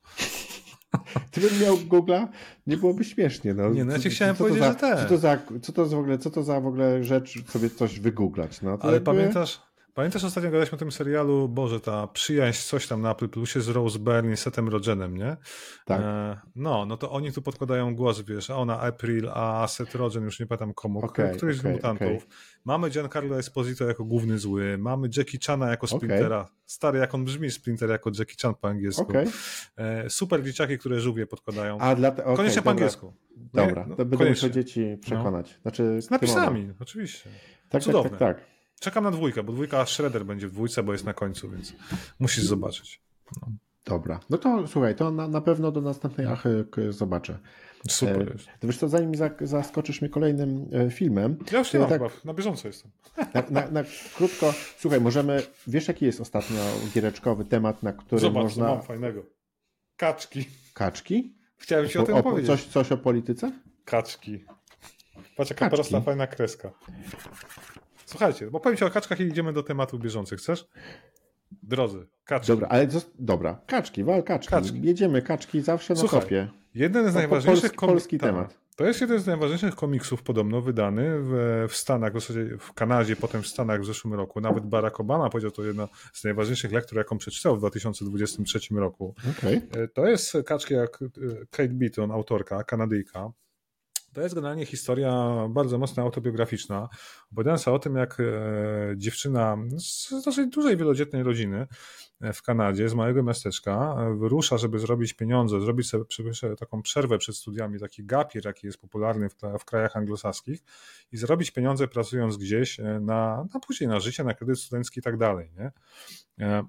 Gdybym miał Google'a, nie byłoby śmiesznie. No. Nie, no ja ci chciałem co powiedzieć, za, że ten. Co to, za, co, to za w ogóle, co to za w ogóle rzecz sobie coś wygooglać? No, to ale jakby... pamiętasz... Pamiętasz, ostatnio gadaliśmy o tym serialu, Boże, ta przyjaźń coś tam na Apple Plusie z Rose Byrne i Sethem Rogenem, nie? Tak. E, no, no to oni tu podkładają głos, wiesz, a ona April, a Seth Rogen, już nie pamiętam komu, okay, któryś okay, z mutantów. Okay. Mamy Giancarlo Esposito jako główny zły, mamy Jackie Chana jako Splintera, okay. stary jak on brzmi, Splinter jako Jackie Chan po angielsku. Okay. E, super dzieciaki, które żółwie podkładają. A dla te, okay, koniecznie dobra. po angielsku. Dobra, no, to będę musiał dzieci przekonać. No. Znaczy, z napisami, Tymona. Oczywiście. Tak, Cudowne. tak, tak, tak. Czekam na dwójkę, bo dwójka Shredder będzie w dwójce, bo jest na końcu, więc musisz zobaczyć. No. Dobra. No to słuchaj, to na, na pewno do następnej achy zobaczę. Super jest. To wiesz co, zanim zaskoczysz mnie kolejnym filmem... Ja już nie mam tak, chyba, na bieżąco jestem. Na, na, na krótko, słuchaj, możemy... Wiesz, jaki jest ostatnio giereczkowy temat, na który Zobacz, można... Zobacz, mam fajnego. Kaczki. Kaczki? Chciałem ci o, o tym o, powiedzieć. Coś, coś o polityce? Kaczki. Patrz, jaka prosta, fajna kreska. Słuchajcie, bo powiem ci o kaczkach i idziemy do tematu bieżących. Chcesz? Drodzy, kaczki. Dobra, ale zos- dobra, kaczki, wal kaczki. kaczki. Jedziemy kaczki zawsze na Słuchaj, topie. Jeden z po, najważniejszych polski, polski komik- temat. Ta, to jest jeden z najważniejszych komiksów podobno wydany w, w Stanach, w zasadzie w Kanadzie, potem w Stanach w zeszłym roku. Nawet Barack Obama powiedział, to jedna z najważniejszych lektur, jaką przeczytał w dwa tysiące dwudziestym trzecim roku. Okay. To jest kaczki jak Kate Beaton, autorka, Kanadyjka. To jest generalnie historia bardzo mocno autobiograficzna, opowiadająca o tym, jak e, dziewczyna z dosyć dużej wielodzietnej rodziny w Kanadzie, z małego miasteczka, wyrusza, żeby zrobić pieniądze, zrobić sobie taką przerwę przed studiami, taki gap year, jaki jest popularny w, w krajach anglosaskich i zrobić pieniądze pracując gdzieś na, na później na życie, na kredyt studencki i tak dalej, nie? E,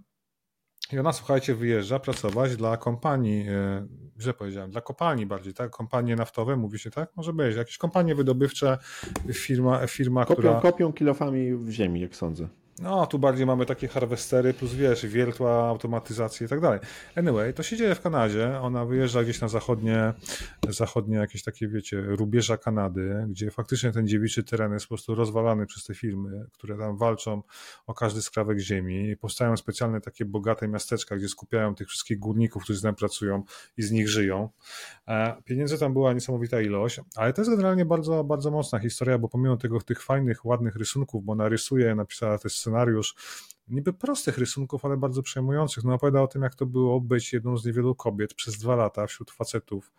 I ona, słuchajcie, wyjeżdża pracować dla kompanii, e, źle powiedziałem, dla kopalni bardziej, tak? Kompanie naftowe, mówi się tak? Może być. Jakieś kompanie wydobywcze, firma, firma kopią, która... Kopią kilofami w ziemi, jak sądzę. No, tu bardziej mamy takie harwestery, plus wiesz, wiertła, automatyzację i tak dalej. Anyway, to się dzieje w Kanadzie, ona wyjeżdża gdzieś na zachodnie, zachodnie jakieś takie, wiecie, rubieża Kanady, gdzie faktycznie ten dziewiczy teren jest po prostu rozwalany przez te firmy, które tam walczą o każdy skrawek ziemi. Powstają specjalne takie bogate miasteczka, gdzie skupiają tych wszystkich górników, którzy tam pracują i z nich żyją. Pieniędzy tam była niesamowita ilość, ale to jest generalnie bardzo, bardzo mocna historia, bo pomimo tego, tych fajnych, ładnych rysunków, bo ona rysuje, napisała też scenariusz, niby prostych rysunków, ale bardzo przejmujących. No, opowiada o tym, jak to było być jedną z niewielu kobiet przez dwa lata wśród facetów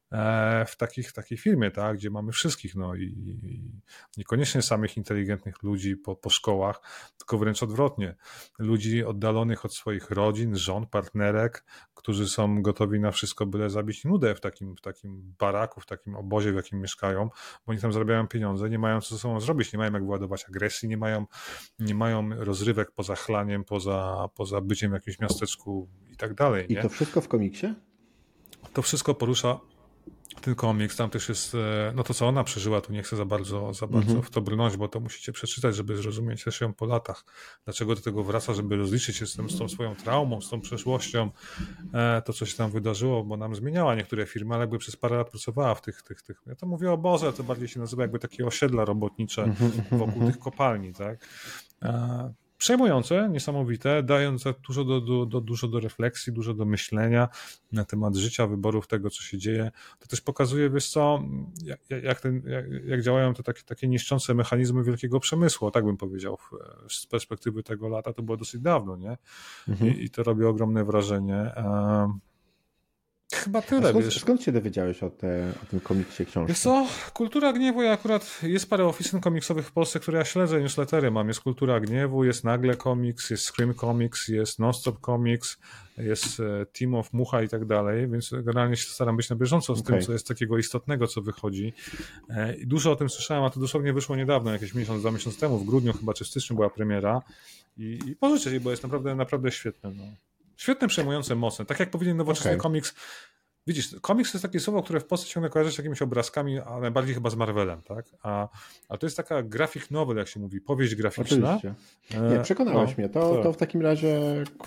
e, w takich, takiej firmie, tak, gdzie mamy wszystkich, no i, i niekoniecznie samych inteligentnych ludzi po, po szkołach, tylko wręcz odwrotnie. Ludzi oddalonych od swoich rodzin, żon, partnerek, którzy są gotowi na wszystko, byle zabić nudę w takim, w takim baraku, w takim obozie, w jakim mieszkają, bo oni tam zarabiają pieniądze, nie mają co ze sobą zrobić, nie mają jak wyładować agresji, nie mają, nie mają rozrywek poza chlaniem, poza, poza byciem w jakimś miasteczku i tak dalej. Nie? I to wszystko w komiksie? To wszystko porusza ten komiks, tam też jest, no to co ona przeżyła, tu nie chcę za bardzo, za bardzo mm-hmm. w to brnąć, bo to musicie przeczytać, żeby zrozumieć też ją po latach. Dlaczego do tego wraca, żeby rozliczyć się z, tym, z tą swoją traumą, z tą przeszłością, to co się tam wydarzyło, bo nam zmieniała niektóre firmy, ale jakby przez parę lat pracowała w tych, tych, tych ja to mówię o obozie, to bardziej się nazywa jakby takie osiedla robotnicze mm-hmm. wokół mm-hmm. tych kopalni, tak? Przejmujące, niesamowite, dające dużo do, do, do, dużo do refleksji, dużo do myślenia na temat życia, wyborów, tego, co się dzieje. To też pokazuje, wiesz co, jak, jak, ten, jak, jak działają te takie, takie niszczące mechanizmy wielkiego przemysłu, tak bym powiedział, z perspektywy tego lata, to było dosyć dawno, nie? Mhm. I, I to robi ogromne wrażenie. Um, Chyba tyle, skąd, wiesz. Skąd się dowiedziałeś o, te, o tym komiksie, książce? Wiesz co, Kultura Gniewu, ja akurat, jest parę oficyn komiksowych w Polsce, które ja śledzę, newslettery mam. Jest Kultura Gniewu, jest Nagle Comics, jest Scream Comics, jest Nonstop Comics, jest Team of Mucha i tak dalej, więc generalnie się staram być na bieżąco z okay. tym, co jest takiego istotnego, co wychodzi. I dużo o tym słyszałem, a to dosłownie wyszło niedawno, jakieś miesiąc, dwa miesiące temu, w grudniu chyba, czy w styczniu była premiera i, i pożyczę się, bo jest naprawdę, naprawdę świetne. No. Świetne, przejmujące, mocne. Tak jak powinien nowoczesny okay. komiks. Widzisz, komiks to jest takie słowo, które w Polsce ciągle kojarzy z jakimiś obrazkami, a najbardziej chyba z Marvelem, tak? A, a to jest taka graphic novel, jak się mówi, powieść graficzna. Oczywiście. Nie, przekonałeś no, mnie. To, to w takim razie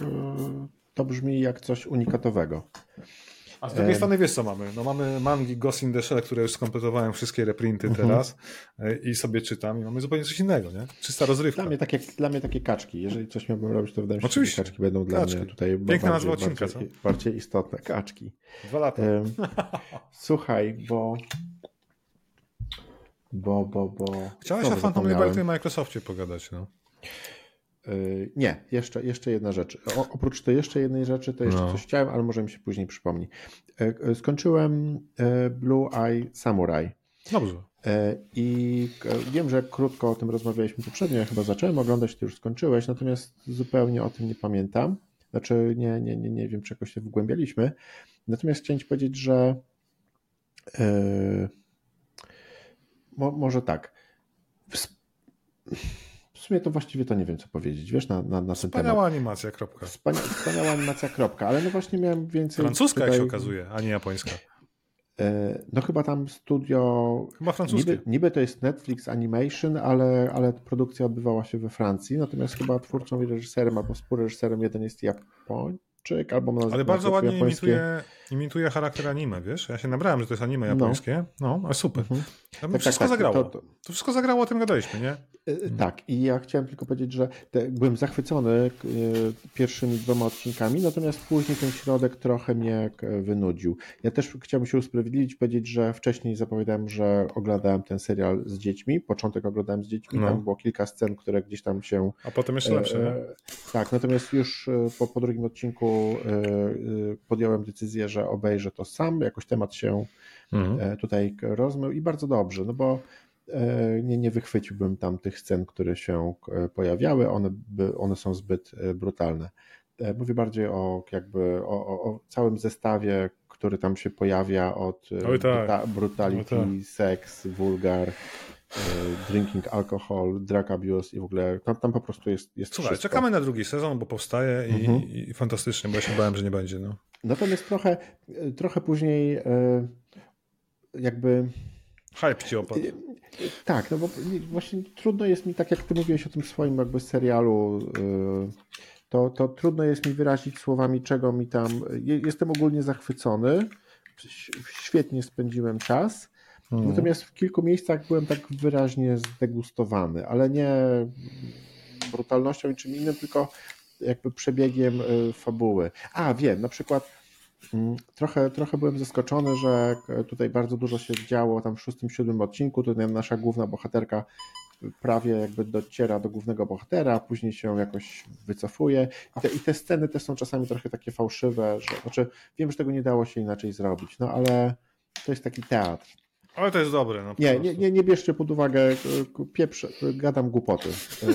to brzmi jak coś unikatowego. A z drugiej e... strony wiesz co mamy? No mamy mangi Ghost in the Shell, które już skompletowałem wszystkie reprinty teraz mhm. i sobie czytam i mamy zupełnie coś innego, nie? Czysta rozrywka. Dla mnie takie, dla mnie takie kaczki. Jeżeli coś miałbym robić, to wydaje mi się, że kaczki będą dla kaczki. mnie tutaj Piękna bardziej, nazwa odcinka, bardziej, bardziej istotne. Kaczki. Dwa lata. Um, słuchaj, bo bo, bo, bo... Chciałeś o Phantom Liberty i Microsoftie pogadać, no. Nie, jeszcze, jeszcze jedna rzecz. O, oprócz tej jeszcze jednej rzeczy, to jeszcze no. coś chciałem, ale może mi się później przypomni. Skończyłem Blue Eye Samurai. Dobrze. I wiem, że krótko o tym rozmawialiśmy poprzednio, ja chyba zacząłem oglądać, ty już skończyłeś, natomiast zupełnie o tym nie pamiętam. Znaczy nie, nie, nie, nie wiem, czy jakoś się wgłębialiśmy. Natomiast chciałem ci powiedzieć, że yy, mo, może tak. W, W sumie to właściwie to nie wiem, co powiedzieć, wiesz, na, na, na ten temat. Wspaniała animacja, kropka. Wspania, wspaniała animacja, kropka, ale no właśnie miałem więcej... Francuska, tutaj... jak się okazuje, a nie japońska. No chyba tam studio... Chyba francuskie. Niby, niby to jest Netflix Animation, ale, ale produkcja odbywała się we Francji, natomiast chyba twórcą i reżyserem albo współreżyserem jeden jest Japończyk, albo... Ma ale bardzo ładnie imituje, imituje charakter anime, wiesz? Ja się nabrałem, że to jest anime japońskie, no, no ale super. Mhm. Tak, wszystko tak, tak, zagrało. To, to... to wszystko zagrało, o tym gadaliśmy, nie? Tak, i ja chciałem tylko powiedzieć, że te, byłem zachwycony pierwszymi dwoma odcinkami, natomiast później ten środek trochę mnie wynudził. Ja też chciałbym się usprawiedliwić, powiedzieć, że wcześniej zapowiadałem, że oglądałem ten serial z dziećmi, początek oglądałem z dziećmi, no. Tam było kilka scen, które gdzieś tam się... A potem jeszcze lepsze, nie? Tak, natomiast już po, po drugim odcinku podjąłem decyzję, że obejrzę to sam, jakoś temat się mhm. tutaj rozmył i bardzo dobrze, no bo Nie, nie wychwyciłbym tam tych scen, które się pojawiały, one, by, one są zbyt brutalne. Mówię bardziej o jakby o, o, o całym zestawie, który tam się pojawia od Oj, tak. bruta, brutality, Oj, tak. seks, wulgar, drinking alcohol, drug abuse i w ogóle tam, tam po prostu jest, jest Słuchaj, wszystko. Czekamy na drugi sezon, bo powstaje i, mhm. i, i fantastycznie, bo ja się bałem, że nie będzie. No. Natomiast trochę, trochę później jakby... Hype ci opadł. Tak, no bo właśnie trudno jest mi, tak jak ty mówiłeś o tym swoim jakby serialu, to, to trudno jest mi wyrazić słowami, czego mi tam... Jestem ogólnie zachwycony, świetnie spędziłem czas, hmm. natomiast w kilku miejscach byłem tak wyraźnie zdegustowany, ale nie brutalnością i czym innym, tylko jakby przebiegiem fabuły. A, wiem, na przykład Trochę, trochę byłem zaskoczony, że tutaj bardzo dużo się działo tam w szóstym, siódmym odcinku. Tutaj nasza główna bohaterka prawie jakby dociera do głównego bohatera, a później się jakoś wycofuje. I te, i te sceny też są czasami trochę takie fałszywe, że znaczy wiem, że tego nie dało się inaczej zrobić, no ale to jest taki teatr. Ale to jest dobre. No, nie, nie, nie, nie bierzcie pod uwagę, pieprz, gadam głupoty.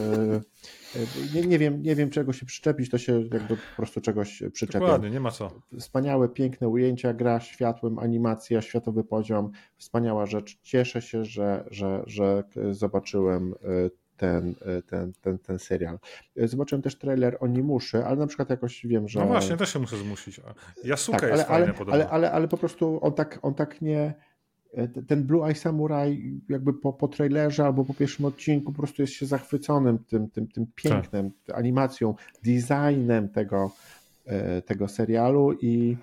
Nie, nie, wiem, nie wiem, czego się przyczepić, to się jakby po prostu czegoś przyczepia. Dokładnie, nie ma co. Wspaniałe, piękne ujęcia, gra światłem, animacja, światowy poziom, wspaniała rzecz. Cieszę się, że, że, że zobaczyłem ten, ten, ten, ten serial. Zobaczyłem też trailer Onimuszy, ale na przykład jakoś wiem, że... No właśnie, też się muszę zmusić. Yasuke tak, jest ale, fajne ale, podobno. Ale, ale, ale po prostu on tak, on tak nie... Ten Blue Eye Samurai jakby po, po trailerze albo po pierwszym odcinku po prostu jest się zachwyconym tym, tym, tym pięknem, tak. animacją, designem tego, tego serialu i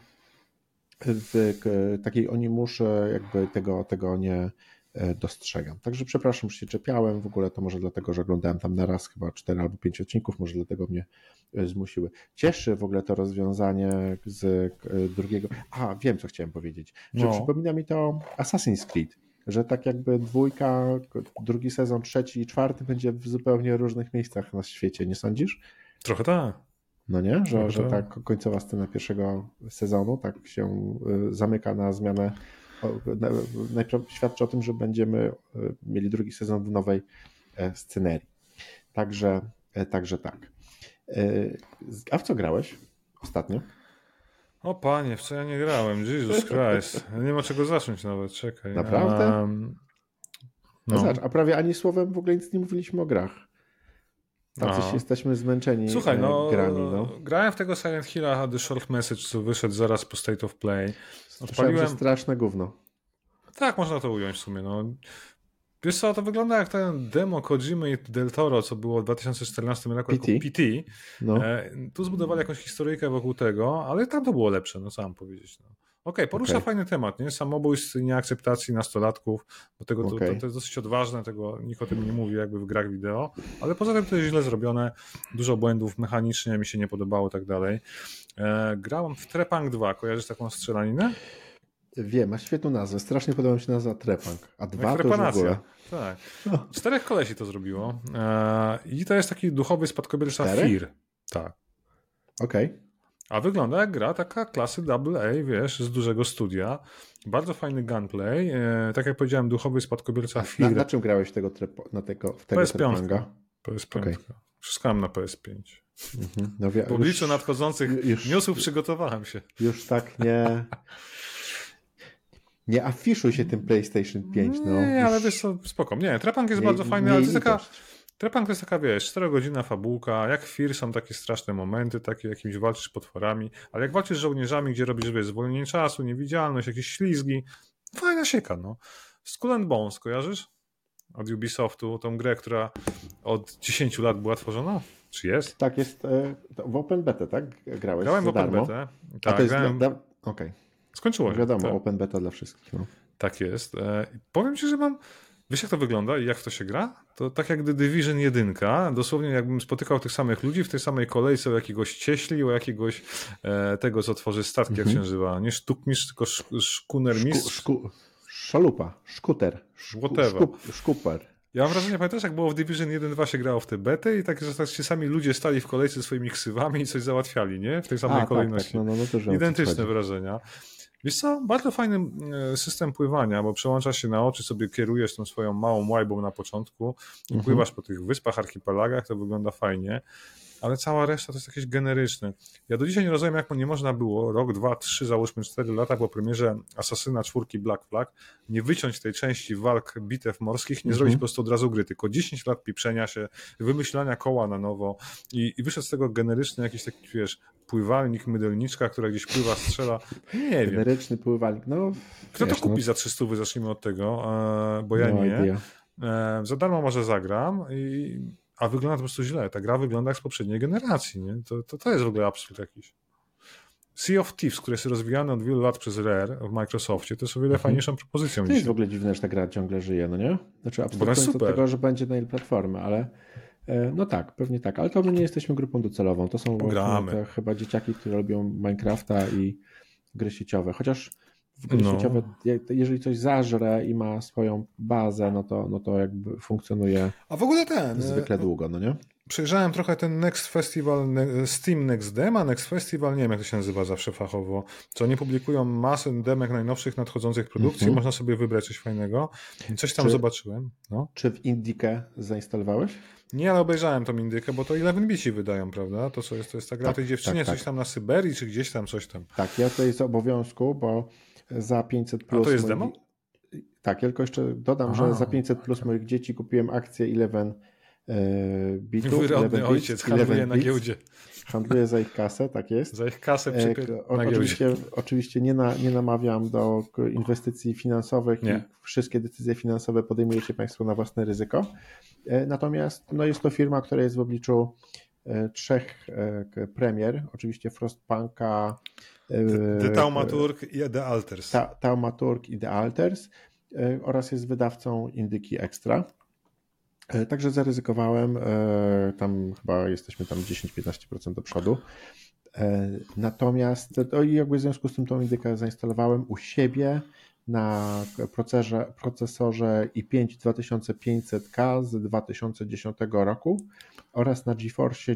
w takiej Onimuszy jakby tego, tego nie dostrzegam. Także przepraszam, że się czepiałem, w ogóle to może dlatego, że oglądałem tam na raz chyba cztery albo pięć odcinków, może dlatego mnie zmusiły. Cieszy w ogóle to rozwiązanie z drugiego... A, wiem, co chciałem powiedzieć, że no. przypomina mi to Assassin's Creed, że tak jakby dwójka, drugi sezon, trzeci i czwarty będzie w zupełnie różnych miejscach na świecie, nie sądzisz? Trochę tak. No nie? Że, że ta końcowa scena pierwszego sezonu tak się zamyka na zmianę. Najprawdopodobniej świadczy o tym, że będziemy mieli drugi sezon w nowej scenerii. Także, także tak. A w co grałeś ostatnio? O panie, w co ja nie grałem? Jesus Christ. Nie ma czego zacząć nawet, czekaj. Naprawdę? Um, no. No, zobacz, a prawie ani słowem w ogóle nic nie mówiliśmy o grach. Tacy się jesteśmy zmęczeni Słuchaj, no, grami. No. Grałem w tego Silent Hilla The Short Message, co wyszedł zaraz po State of Play. Odpaliłem... że straszne gówno. Tak, można to ująć w sumie. No. Wiesz co, to wygląda jak ten demo Kojimy i Del Toro, co było w dwa tysiące czternastym roku jako P T. No. E, tu zbudowali jakąś historyjkę wokół tego, ale tam to było lepsze, no co mam powiedzieć. No. Okej, okay, porusza okay. fajny temat, nie? Samobójstw i nieakceptacji nastolatków, bo tego okay. to, to, to jest dosyć odważne, tego nikt o tym nie mówi jakby w grach wideo, ale poza tym to jest źle zrobione, dużo błędów mechanicznie mi się nie podobało i tak dalej. E, grałem w Trepang dwa, kojarzysz taką strzelaninę? Wiem, ma świetną nazwę. Strasznie podoba mi się nazwa Trepang. A dwa to już w ogóle. Tak. Czterech kolesi to zrobiło. I to jest taki duchowy spadkobierca Fear. Tak. Okej. Okay. A wygląda jak gra taka klasy double A, wiesz, z dużego studia. Bardzo fajny gunplay. Tak jak powiedziałem, duchowy spadkobierca Fear. Na, na czym grałeś tego, trepo, na tego, w tego P S pięć. P S pięć. Okay. Wszystko mam na P S pięć. Mhm. No, w obliczu nadchodzących już, newsów przygotowałem się. Już tak nie... Nie afiszuj się tym PlayStation pięć. No. Nie, ale wiesz co, spoko. Nie, Trepang jest nie, bardzo fajny, ale to jest taka... Trepang to jest taka, wiesz, czterogodzinna fabułka, jak w Fear są takie straszne momenty, takie jakimś walczysz z potworami, ale jak walczysz z żołnierzami, gdzie robisz, wiesz, zwolnienie czasu, niewidzialność, jakieś ślizgi, fajna sieka, no. Skull and Bones, kojarzysz? Od Ubisoftu, tą grę, która od dziesięciu lat była tworzona? Czy jest? Tak, jest w Open Beta, tak? Grałeś Grałem w Open darmo. Beta. Tak, A to jest grałem... da... Okej. Okay. Skończyło się. Wiadomo, tak. Open Beta dla wszystkich. No. Tak jest. E, powiem ci, że mam Wiesz, jak to wygląda i jak w to się gra? To tak jak The Division jeden, dosłownie jakbym spotykał tych samych ludzi w tej samej kolejce o jakiegoś cieśli, o jakiegoś e, tego, co tworzy statki, jak Mhm. się nazywa. Nie sztukmistrz, tylko sz, szkunermistrz. Szku, szku, szalupa, szkuter, szku, Whatever. szkup, szkuper. Ja mam wrażenie, pamiętasz, jak było w Division jeden dwa się grało w te bety i tak, że tak się sami ludzie stali w kolejce ze swoimi ksywami i coś załatwiali, nie? W tej samej A, kolejności. Tak, tak, no, no, no to, że identyczne wrażenia. Wiesz co, bardzo fajny system pływania, bo przełączasz się na oczy, sobie kierujesz tą swoją małą łajbą na początku i mhm. pływasz po tych wyspach, archipelagach, to wygląda fajnie, ale cała reszta to jest jakieś generyczne. Ja do dzisiaj nie rozumiem, jak nie można było rok, dwa, trzy, załóżmy cztery lata po premierze Asasyna czwórki Black Flag nie wyciąć tej części walk bitew morskich, nie mhm. zrobić po prostu od razu gry, tylko dziesięć lat piprzenia się, wymyślania koła na nowo i, i wyszedł z tego generyczny jakiś taki, wiesz, pływalnik, mydelniczka, która gdzieś pływa, strzela. Nie wiem. Generyczny pływalnik. No, Kto wiesz, to kupi no. za trzysta, zacznijmy od tego, bo ja no nie. Idea. Za darmo może zagram, i, a wygląda to po prostu źle. Ta gra wygląda jak z poprzedniej generacji. Nie? To, to, to jest w ogóle absurd jakiś. Sea of Thieves, który jest rozwijany od wielu lat przez Rare w Microsoftie, to jest o wiele mhm. fajniejszą propozycją. To jest w ogóle dziwne, że ta gra ciągle żyje, no nie? Znaczy abstrahując od tego, że będzie na ile platformy, ale no tak, pewnie tak, ale to my nie jesteśmy grupą docelową. To są te chyba dzieciaki, które lubią Minecrafta i gry sieciowe. Chociaż w gry no. sieciowe, jeżeli coś zażre i ma swoją bazę, no to, no to jakby funkcjonuje A w ogóle ten zwykle długo, no nie? Przejrzałem trochę ten Next Festival, Steam Next Dema, Next Festival, nie wiem jak to się nazywa zawsze fachowo, co oni publikują masę demek najnowszych nadchodzących produkcji, mm-hmm. można sobie wybrać coś fajnego. Coś tam czy, zobaczyłem. No. Czy w Indikę zainstalowałeś? Nie, ale obejrzałem tą Indykę, bo to jedenaście bici wydają, prawda? To co jest, to jest ta gra tak, tej dziewczynie, tak, coś tak. tam na Syberii, czy gdzieś tam, coś tam. Tak, ja tutaj z obowiązku, bo za pięćset plus... A to jest moich... demo? Tak, ja tylko jeszcze dodam, A, że za pięćset plus moich dzieci kupiłem akcję jedenaście bitów. Wyrodny ojciec handluje na giełdzie. Handluje za ich kasę, tak jest. Za ich kasę przy... o, na oczywiście, oczywiście nie, na, nie namawiam do inwestycji finansowych nie. i wszystkie decyzje finansowe podejmujecie Państwo na własne ryzyko. Natomiast no, jest to firma, która jest w obliczu trzech premier, oczywiście Frostpunka, The Taumaturg i The Alters. Ta, Taumaturg i The Alters oraz jest wydawcą Indyki Extra. Także zaryzykowałem, tam chyba jesteśmy tam dziesięć do piętnastu procent do przodu. Natomiast to i jakby w związku z tym tą Indykę zainstalowałem u siebie na procesorze, procesorze i pięć dwa tysiące pięćset K z dwa tysiące dziesiątego roku oraz na GeForce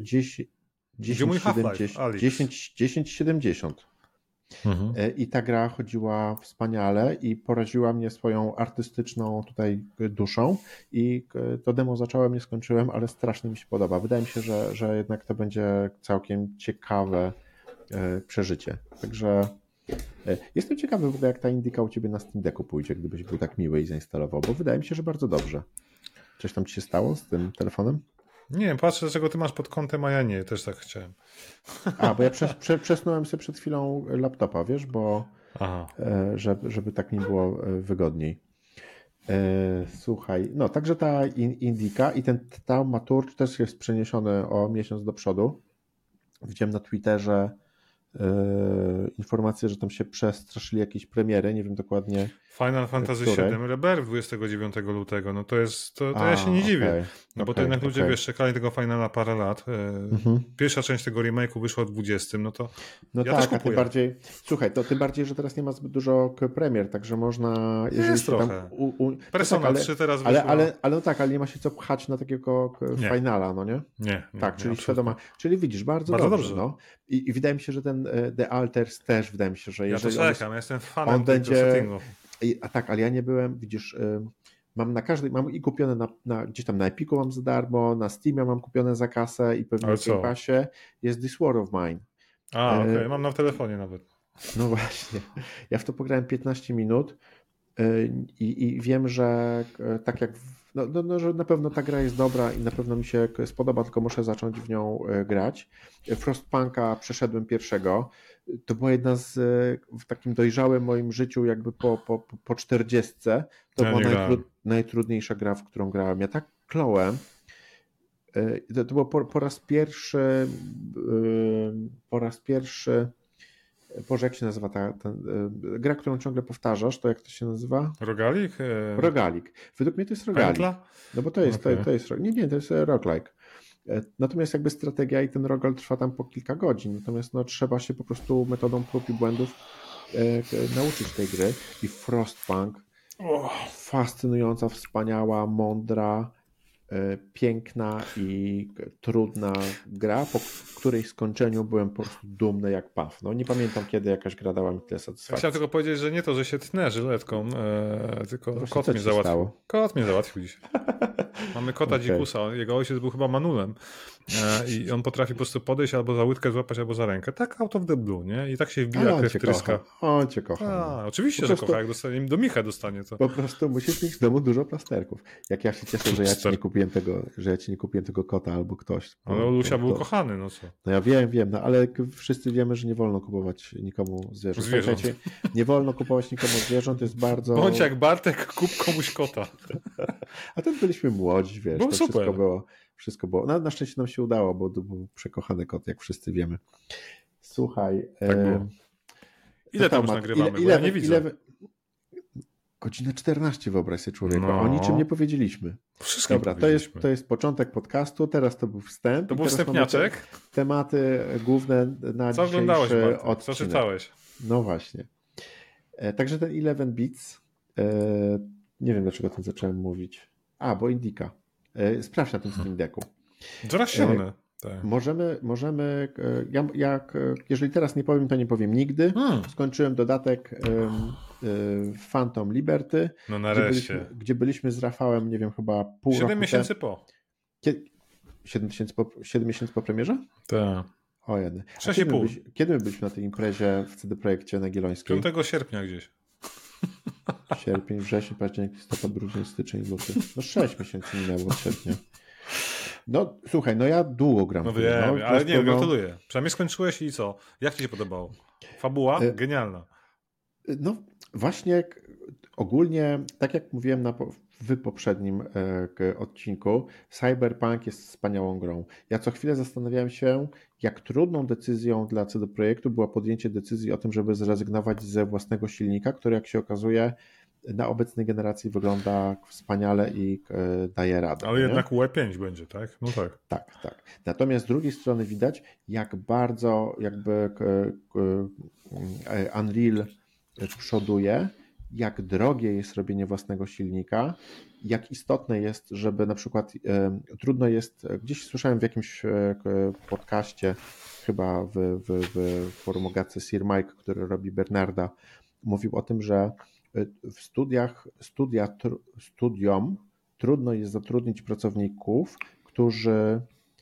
dziesięć siedemdziesiąt. Mhm. I ta gra chodziła wspaniale i poraziła mnie swoją artystyczną tutaj duszą i to demo zacząłem, nie skończyłem, ale strasznie mi się podoba. Wydaje mi się, że, że jednak to będzie całkiem ciekawe przeżycie. Także jestem ciekawy w ogóle, jak ta Indyka u Ciebie na Steam Decku pójdzie, gdybyś był tak miły i zainstalował, bo wydaje mi się, że bardzo dobrze. Coś tam Ci się stało z tym telefonem? Nie wiem, patrzę, dlaczego ty masz pod kątem, a ja nie, też tak chciałem. A, bo ja prze, prze, przesunąłem sobie przed chwilą laptopa, wiesz, bo żeby, żeby tak mi było wygodniej. Słuchaj, no także ta Indyka i ten Taumaturg też jest przeniesiony o miesiąc do przodu. Widziałem na Twitterze informację, że tam się przestraszyli jakieś premiery, nie wiem dokładnie. Final Fantasy siedem Rebirth dwudziestego dziewiątego lutego, no to jest, to, to A, ja się nie okay, dziwię, no okay, bo to jednak okay. ludzie, wiesz, czekali tego Finala parę lat. Mhm. Pierwsza część tego remake'u wyszła w dwudziestym, no to no ja tak, też kupuję. A tym bardziej, słuchaj, to tym bardziej, że teraz nie ma zbyt dużo premier, także można... Jeżeli jest trochę. Tam u, u, Persona tak, ale, trzy teraz wyszło. Ale, ale, ale no tak, ale nie ma się co pchać na takiego nie. Finala, no nie? Nie. nie tak, nie, czyli świadoma, czyli widzisz, bardzo, bardzo dobrze. dobrze. No. I, I wydaje mi się, że ten The Alters też, wydaje mi się, że jeżeli... Ja to czekam, on, ja jestem fanem on tego będzie, settingu. A tak, ale ja nie byłem, widzisz, mam na każdej, mam i kupione na, na, gdzieś tam na Epiku mam za darmo, na Steamie mam kupione za kasę i pewnie w Game Passie jest This War of Mine. A, okej, okay. Mam na telefonie nawet. No właśnie, ja w to pograłem piętnaście minut i, i wiem, że tak jak, no, no, no, że na pewno ta gra jest dobra i na pewno mi się spodoba, tylko muszę zacząć w nią grać. Frostpunka przeszedłem pierwszego. To była jedna z, w takim dojrzałym moim życiu, jakby po, po, po czterdziestce, to ja była najtru, najtrudniejsza gra, w którą grałem. Ja tak klołem. To, to było po, po raz pierwszy po raz pierwszy Boże, jak się nazywa ta, ta gra, którą ciągle powtarzasz, to jak to się nazywa? Rogalik? Rogalik. Według mnie to jest rogalik. Pętla? No bo to jest, okay. to, to jest, nie, nie, to jest roguelike. Natomiast jakby strategia i ten rogal trwa tam po kilka godzin, natomiast no, trzeba się po prostu metodą prób i błędów e, nauczyć tej gry. I Frostpunk, oh. fascynująca, wspaniała, mądra, e, piękna i trudna gra, po której skończeniu byłem po prostu dumny jak paw. No, nie pamiętam, kiedy jakaś gra dała mi tyle satysfakcji. Chciałem tylko powiedzieć, że nie to, że się tnę żyletką, e, tylko Proszę, kot mnie załatwił. Stało? Kot mnie załatwił dzisiaj. Mamy kota okay. dzikusa, jego ojciec był chyba manulem e, i on potrafi po prostu podejść albo za łydkę złapać, albo za rękę. Tak out of the blue, nie? I tak się wbija, krew tryska. On cię kocha. A, oczywiście, po że prostu, kocha, jak dostanie, do Micha dostanie to. Po prostu musisz mieć w domu dużo plasterków. Jak ja się cieszę, że ja ci nie kupiłem tego, że ja ci nie kupiłem tego kota albo ktoś. Bo, ale Olusia był kochany, no co? No ja wiem, wiem, no ale wszyscy wiemy, że nie wolno kupować nikomu zwierząt. zwierząt. Nie wolno kupować nikomu zwierząt, to jest bardzo... Bądź jak Bartek, kup komuś kota. A ten byliśmy młodzi, wiesz, był to super. wszystko było, wszystko było. Na, na szczęście nam się udało, bo to był przekochany kot, jak wszyscy wiemy. Słuchaj. Tak e... Ile tam już nagrywamy? Ile, ile, ja nie widzę. Ile... Godzinę czternaście, wyobraź sobie, człowieku. No. O niczym nie powiedzieliśmy. Wszystko Dobra, to jest, to jest początek podcastu, teraz to był wstęp. To był wstępniaczek. Te, tematy główne na Co oglądałeś, odcinek. Co czytałeś? No właśnie. E, także ten eleven bits, e, nie wiem, dlaczego o tym zacząłem mówić. A, bo Indika. E, sprawdź na tym Steam Decku. Coraz silne. E, tak. Możemy, możemy ja, jak, jeżeli teraz nie powiem, to nie powiem nigdy. Hmm. Skończyłem dodatek um, um, Phantom Liberty. No nareszcie. Gdzie byliśmy, gdzie byliśmy z Rafałem, nie wiem, chyba pół Siedem roku miesięcy te... po. Kiedy... Siedem miesięcy po, siedem miesięcy po premierze? Tak. O jeden. Sześć i pół. Byliś, kiedy my byliśmy na tej imprezie w C D Projekcie na Jagiellońskiej? piątego sierpnia gdzieś. Sierpień, wrzesień, październik, listopad, grudzień, styczeń, luty. No sześć miesięcy minęło od sierpnia. No słuchaj, no ja długo gram. No wiem, no, ale nie, no... gratuluję. Przynajmniej skończyłeś i co? Jak ci się podobało? Fabuła? E... Genialna. No właśnie ogólnie, tak jak mówiłem na, w poprzednim e, odcinku, Cyberpunk jest wspaniałą grą. Ja co chwilę zastanawiałem się, jak trudną decyzją dla C D Projektu była podjęcie decyzji o tym, żeby zrezygnować ze własnego silnika, który jak się okazuje na obecnej generacji wygląda wspaniale i e, daje radę. Ale nie? Jednak U E pięć będzie, tak? No tak. Tak, tak. Natomiast z drugiej strony widać, jak bardzo jakby e, e, Unreal przoduje, jak drogie jest robienie własnego silnika, jak istotne jest, żeby na przykład e, trudno jest, gdzieś słyszałem w jakimś e, podcaście, chyba w, w, w forumogatce Sir Mike, który robi Bernarda, mówił o tym, że w studiach, studia, tr, studiom trudno jest zatrudnić pracowników, którzy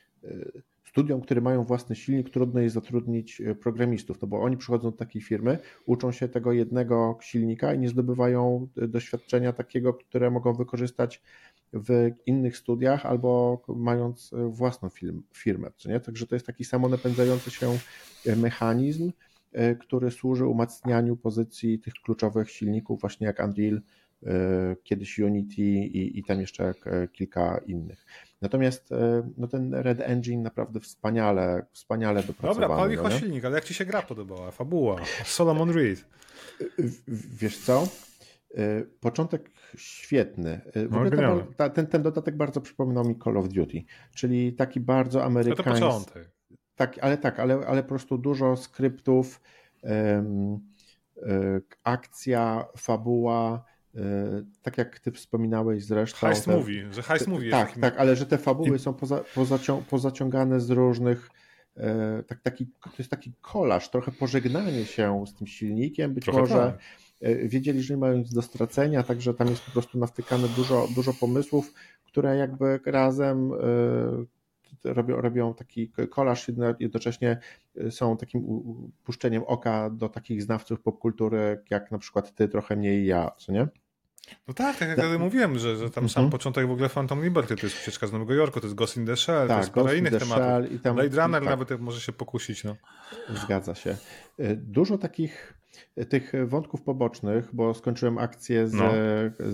studiom, które mają własny silnik, trudno jest zatrudnić programistów, no bo oni przychodzą do takiej firmy, uczą się tego jednego silnika i nie zdobywają doświadczenia takiego, które mogą wykorzystać w innych studiach albo mając własną firm, firmę. Co nie? Także to jest taki samonapędzający się mechanizm, który służy umacnianiu pozycji tych kluczowych silników, właśnie jak Unreal, kiedyś Unity i, i tam jeszcze kilka innych. Natomiast no ten Red Engine naprawdę wspaniale, wspaniale dopracowany. Dobra, palicho no silnik, ale jak ci się gra podobała? Fabuła, Solomon Reed. Wiesz co? Początek świetny. W ogóle no, ta, ta, ten, ten dodatek bardzo przypominał mi Call of Duty, czyli taki bardzo amerykański. To początek. Tak, ale tak, ale, ale po prostu dużo skryptów, um, um, akcja, fabuła, tak jak ty wspominałeś zresztą. Heist te, mówi, że heist mówi. Tak, takim... tak, ale że te fabuły I... są poza, pozacią, pozaciągane z różnych, e, tak, taki, to jest taki kolaż, trochę pożegnanie się z tym silnikiem, być trochę może tak. Wiedzieli, że nie mają nic do stracenia, także tam jest po prostu nawtykane dużo, dużo pomysłów, które jakby razem e, robią, robią taki kolaż, jednocześnie są takim puszczeniem oka do takich znawców popkultury, jak na przykład ty, trochę mniej ja, co nie? No tak, tak jak ja mówiłem, że, że tam sam mm-hmm. początek w ogóle Phantom Liberty to jest ucieczka z Nowego Jorku, to jest Ghost in the Shell, tak, to jest parę innych tematów. I tam, Blade Runner i tak. Nawet może się pokusić. No. Zgadza się. Dużo takich tych wątków pobocznych, bo skończyłem akcję z, no.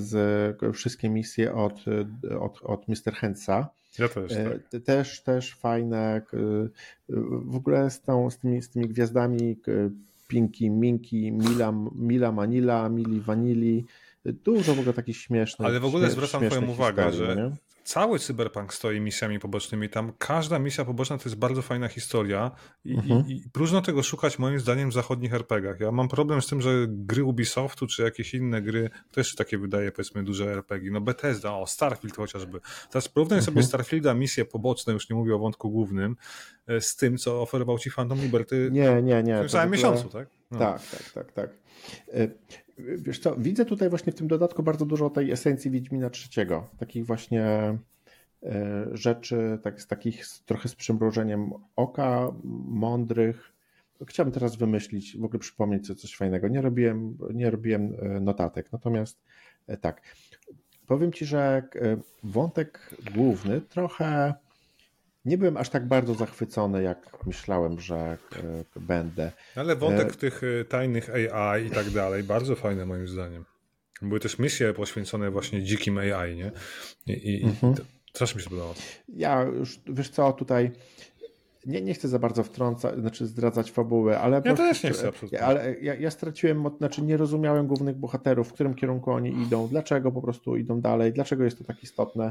z wszystkie misje od, od, od mister Handsa. Ja też, tak. Też, też fajne. W ogóle z, tą, z, tymi, z tymi gwiazdami Pinki, Minki, Mila, Mila Manila, Mili Vanilli. Dużo w ogóle takich śmiesznych. Ale w ogóle zwracam twoją uwagę, historii, że no cały Cyberpunk stoi misjami pobocznymi. Tam każda misja poboczna to jest bardzo fajna historia i, mhm. i, i próżno tego szukać moim zdaniem w zachodnich er pe gach. Ja mam problem z tym, że gry Ubisoftu czy jakieś inne gry też takie wydaje powiedzmy duże er pe gi. No Bethesda, o Starfield chociażby. Teraz porównaj mhm. sobie Starfielda misje poboczne, już nie mówię o wątku głównym, z tym, co oferował ci Phantom Liberty nie, nie, nie. w tym samym ogóle... miesiącu, tak? No. Tak, tak, tak, tak. Wiesz co, widzę tutaj właśnie w tym dodatku bardzo dużo tej esencji Wiedźmina trzeciego. Takich właśnie rzeczy, tak, z takich trochę z przymrużeniem oka, mądrych. Chciałbym teraz wymyślić, w ogóle przypomnieć coś, coś fajnego. Nie robiłem, nie robiłem notatek, natomiast tak. Powiem ci, że wątek główny trochę nie byłem aż tak bardzo zachwycony, jak myślałem, że będę. Ale wątek w tych tajnych a i i tak dalej, bardzo fajny moim zdaniem. Były też misje poświęcone właśnie dzikim a i, nie? I, i, mhm. i to, coś mi się podobało. Ja już, wiesz co, tutaj nie, nie chcę za bardzo wtrącać, znaczy zdradzać fabuły, ale... Ja też nie chcę, absolutnie. Ale ja, ja straciłem, znaczy nie rozumiałem głównych bohaterów, w którym kierunku oni idą, dlaczego po prostu idą dalej, dlaczego jest to tak istotne.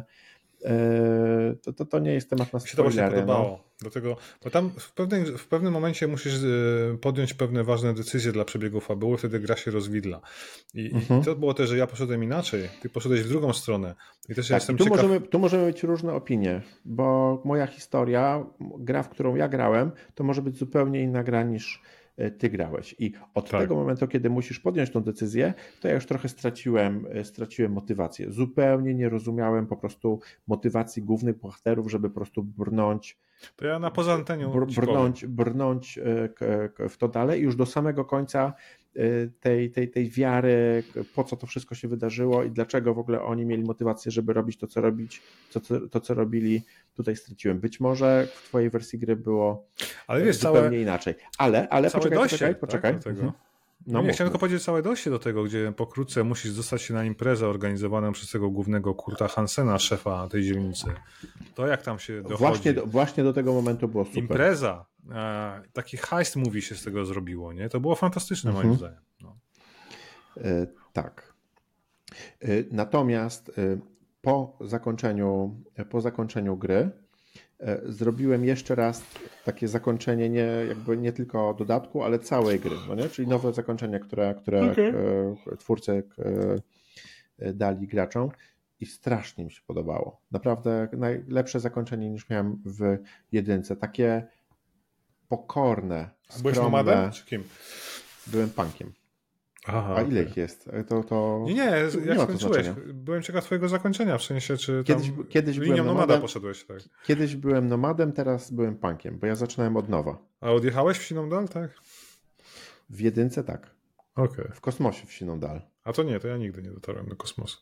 To, to, to nie jest temat na spoilery. Mi się to właśnie podobało. No. Dlatego, bo tam w pewnym, w pewnym momencie musisz podjąć pewne ważne decyzje dla przebiegu fabuły, wtedy gra się rozwidla. I, mhm. i to było też, że ja poszedłem inaczej, ty poszedłeś w drugą stronę. I też tak, ja jestem i tu, ciekaw... możemy, tu możemy mieć różne opinie, bo moja historia, gra, w którą ja grałem, to może być zupełnie inna gra niż ty grałeś. I od tak. tego momentu, kiedy musisz podjąć tą decyzję, to ja już trochę straciłem, straciłem motywację. Zupełnie nie rozumiałem po prostu motywacji głównych bohaterów, żeby po prostu brnąć. To ja na poza antenią br, brnąć, brnąć w to dalej i już do samego końca tej, tej, tej wiary, po co to wszystko się wydarzyło i dlaczego w ogóle oni mieli motywację, żeby robić to, co robić, to, to, to co robili, tutaj straciłem. Być może w twojej wersji gry było ale wiesz, zupełnie całe, inaczej. Ale, ale całe poczekaj, dojście, poczekaj, poczekaj. Tak, tego. No, nie, chciałem tylko powiedzieć całe dojście do tego, gdzie pokrótce musisz dostać się na imprezę organizowaną przez tego głównego Kurta Hansena, szefa tej dzielnicy. To jak tam się dochodzi. Właśnie do, właśnie do tego momentu było super. Impreza. E, taki heist movie się z tego zrobiło, nie? To było fantastyczne mhm. moim zdaniem. No. E, tak. E, natomiast e, po zakończeniu, po zakończeniu gry zrobiłem jeszcze raz takie zakończenie nie, jakby nie tylko dodatku, ale całej gry, no nie? Czyli nowe zakończenie, które, które okay. twórcy dali graczom i strasznie mi się podobało. Naprawdę najlepsze zakończenie niż miałem w jedynce. Takie pokorne, skromne. Byłeś nomadem czy kim? Byłem punkiem. Aha, A ile okay. ich jest? To, to... Nie, nie, jak nie skończyłeś? Byłem ciekaw twojego zakończenia, w sensie, czy tam kiedyś, kiedyś linią byłem nomada nomadem, poszedłeś, tak? Kiedyś byłem nomadem, teraz byłem punkiem, bo ja zaczynałem od nowa. A odjechałeś w siną dal, tak? W jedynce tak. Okay. W kosmosie w siną dal. A to nie, to ja nigdy nie dotarłem do kosmosu.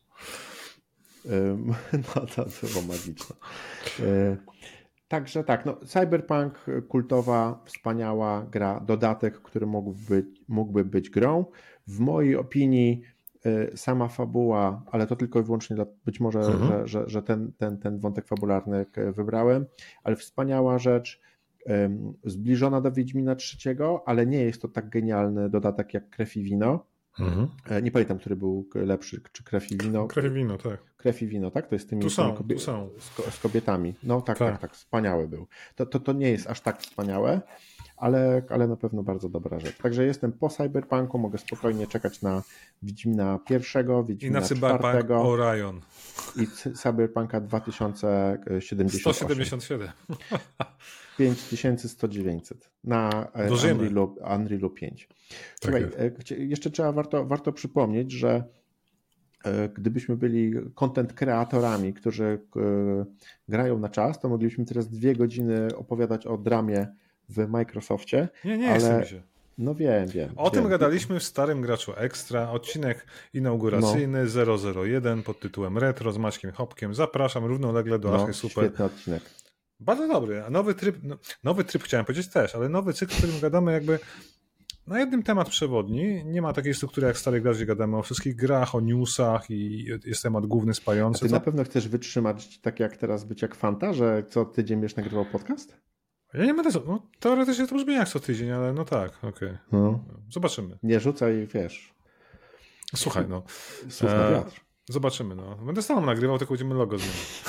No to, to było magiczne. Także tak, no, Cyberpunk, kultowa, wspaniała gra, dodatek, który mógłby być, mógłby być grą. W mojej opinii sama fabuła, ale to tylko i wyłącznie dla, być może, mhm. że, że, że ten, ten, ten wątek fabularny wybrałem, ale wspaniała rzecz, zbliżona do Wiedźmina trzeciego, ale nie jest to tak genialny dodatek jak Krew i Wino. Mhm. Nie pamiętam, który był lepszy, czy Krew i Wino. Krew i Wino, tak. Krew i Wino, tak? To jest z tymi tu są, kobie- tu są. Z, z kobietami. No tak, tak, tak, tak, wspaniały był. To, to, to nie jest aż tak wspaniałe, ale, ale na pewno bardzo dobra rzecz. Także jestem po Cyberpunku, mogę spokojnie czekać na Wiedźmina pierwszego, Wiedźmina I na Cyberpunk Orion. I Cyberpunka dwa tysiące siedemdziesiąt osiem. sto siedemdziesiąt siedem. pięć tysięcy sto dziewięćset na Unrealu, Unrealu pięć. Słuchaj, tak jeszcze trzeba, warto, warto przypomnieć, że gdybyśmy byli content kreatorami, którzy grają na czas, to moglibyśmy teraz dwie godziny opowiadać o dramie w Microsoftie. Nie, nie, ale... mi się. No wiem, wiem. O wiem. tym gadaliśmy w Starym Graczu Extra, odcinek inauguracyjny no. zero zero jeden pod tytułem Retro z Maćkiem Hopkiem. Zapraszam równolegle do no, Achy Super. Świetny odcinek. Bardzo dobry. A nowy tryb, no, nowy tryb chciałem powiedzieć też, ale nowy cykl, w którym gadamy jakby na jednym temat przewodni. Nie ma takiej struktury jak Stary Gracz, gdzie gadamy o wszystkich grach, o newsach i jest temat główny spający. A ty co? na pewno chcesz wytrzymać tak jak teraz być jak Fanta, że co tydzień będziesz nagrywał podcast? Ja nie będę, no teoretycznie to brzmi jak co tydzień, ale no tak, okej. Okay. No. Zobaczymy. Nie rzucaj, wiesz. Słuchaj, no. Słów na wiatr. Zobaczymy, no. Będę sam nagrywał, tylko będziemy logo zmieniać.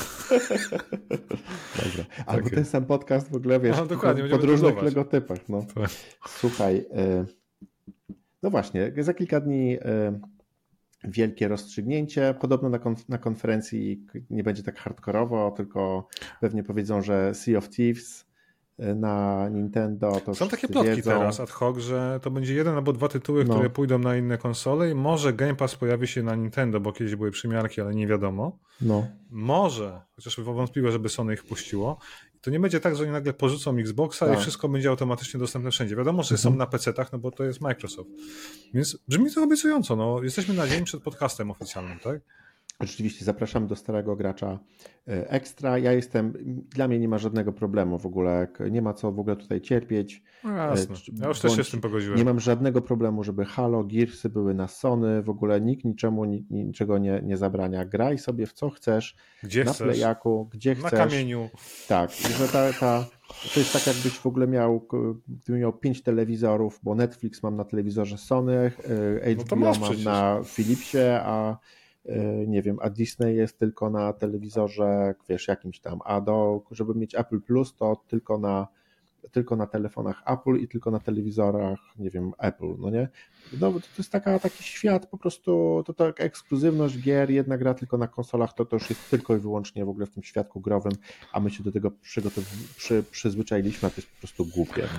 Dobra. Albo tak ten sam podcast w ogóle, wiesz, no, dokładnie, pod różnych logotypach. No. Tak. Słuchaj, y, no właśnie, za kilka dni y, wielkie rozstrzygnięcie. Podobno na, konf- na konferencji nie będzie tak hardkorowo, tylko pewnie powiedzą, że Sea of Thieves na Nintendo. To są takie plotki wiedzą. Teraz ad hoc, że to będzie jeden albo dwa tytuły, no. które pójdą na inne konsole i może Game Pass pojawi się na Nintendo, bo kiedyś były przymiarki, ale nie wiadomo. No. Może, chociaż wątpliwe, żeby Sony ich puściło. To nie będzie tak, że oni nagle porzucą Xboxa tak. i wszystko będzie automatycznie dostępne wszędzie. Wiadomo, że mhm. są na pecetach, no bo to jest Microsoft. Więc brzmi to obiecująco. No. Jesteśmy na dzień przed podcastem oficjalnym, tak? Oczywiście zapraszamy do starego gracza ekstra. Ja jestem, dla mnie nie ma żadnego problemu w ogóle, nie ma co w ogóle tutaj cierpieć. No jasne. Ja już też się z tym pogodziłem. Nie mam żadnego problemu, żeby Halo, Gearsy były na Sony, w ogóle nikt niczemu niczego nie, nie zabrania. Graj sobie w co chcesz, gdzie na chcesz, Playaku, gdzie na chcesz. Na kamieniu. Tak, że ta, ta, to jest tak jakbyś w ogóle miał, gdybym miał pięć telewizorów, bo Netflix mam na telewizorze Sony, H B O no mam przecież. na Philipsie, a nie wiem, a Disney jest tylko na telewizorze, wiesz, jakimś tam, a do, żeby mieć Apple Plus, to tylko na, tylko na telefonach Apple i tylko na telewizorach, nie wiem, Apple, no nie? No, to jest taka, taki świat po prostu, to tak ekskluzywność gier, jedna gra tylko na konsolach, to, to już jest tylko i wyłącznie w ogóle w tym świadku growym, a my się do tego przygotow- przy, przyzwyczailiśmy, a to jest po prostu głupie, nie?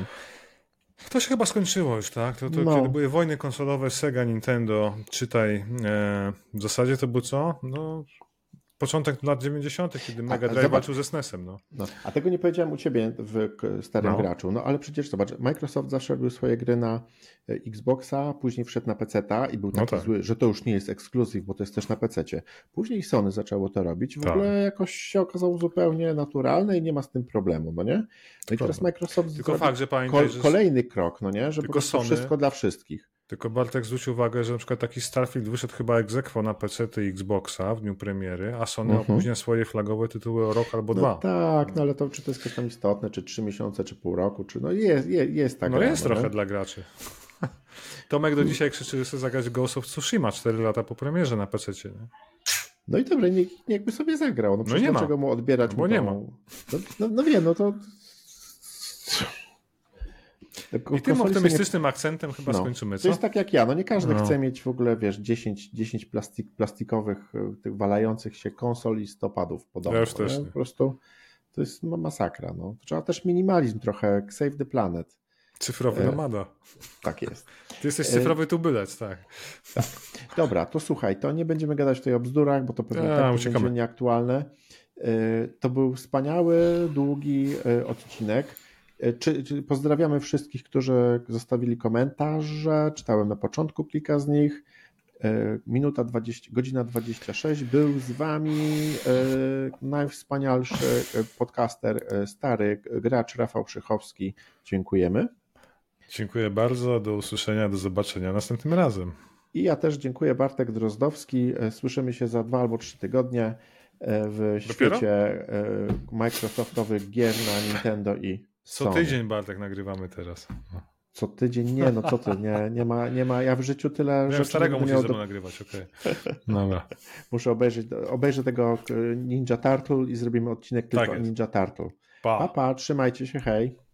To się chyba skończyło już, tak? To, to no. Kiedy były wojny konsolowe Sega, Nintendo, czytaj, e, w zasadzie to był co? No, początek lat dziewięćdziesiątych, kiedy Mega Drive walczył ze S N E S-em. No. No. A tego nie powiedziałem u ciebie w starym no. graczu, no ale przecież zobacz, Microsoft zawsze robił swoje gry na Xboxa, później wszedł na peceta i był taki no tak. zły, że to już nie jest ekskluzyw, bo to jest też na pececie. Później Sony zaczęło to robić, w tak. ogóle jakoś się okazało zupełnie naturalne i nie ma z tym problemu, no nie? No i teraz Microsoft Tylko fakt, że pamiętaj, kol- kolejny krok, no nie? Że tylko po prostu Sony... wszystko dla wszystkich. Tylko Bartek zwrócił uwagę, że na przykład taki Starfield wyszedł chyba ex aequo na pecety i Xboxa w dniu premiery, a Sony uh-huh. opóźnia swoje flagowe tytuły o rok albo no dwa. Tak, no ale to czy to jest jakieś tam istotne, czy trzy miesiące, czy pół roku, czy no jest, jest, jest tak. No gra, jest no, trochę nie? dla graczy. Tomek do dzisiaj krzyczy, że chce zagrać Ghost of Tsushima cztery lata po premierze na pececie. Nie? No i dobra, niech, niechby sobie zagrał. No, no nie dlaczego ma. mu odbierać? No bo mu nie tą... ma. No, no, no wiem, no to... I tym optymistycznym nie... akcentem chyba no, skończymy, co? To jest tak jak ja, no nie każdy no. chce mieć w ogóle, wiesz, dziesięć, dziesięć plastik, plastikowych, tych walających się konsol i stopadów po domu. Ja już też nie. Po prostu to jest masakra, no. Trzeba też minimalizm trochę, save the planet. Cyfrowy e... nomada. Tak jest. Ty jesteś cyfrowy e... tubylec, tak. Tak. Dobra, to słuchaj, to nie będziemy gadać tutaj o bzdurach, bo to pewnie ja, tak będzie nieaktualne. To był wspaniały, długi odcinek. Czy, czy pozdrawiamy wszystkich, którzy zostawili komentarze. Czytałem na początku kilka z nich. Minuta dwadzieścia, godzina dwadzieścia sześć. Był z wami najwspanialszy podcaster, stary gracz Rafał Przychowski. Dziękujemy. Dziękuję bardzo. Do usłyszenia, do zobaczenia następnym razem. I ja też dziękuję, Bartek Drozdowski. Słyszymy się za dwa albo trzy tygodnie w Dopiero? świecie Microsoftowych gier na Nintendo i Co Sony. tydzień, Bartek, nagrywamy teraz. Co tydzień? Nie, no co ty, nie, nie, ma, nie ma, ja w życiu tyle no rzeczy... starego musisz do... nagrywać, okej. Okay. Dobra. Muszę obejrzeć, obejrzę tego Ninja Turtle i zrobimy odcinek tylko tak o Ninja Turtle. Pa. pa, pa, trzymajcie się, hej.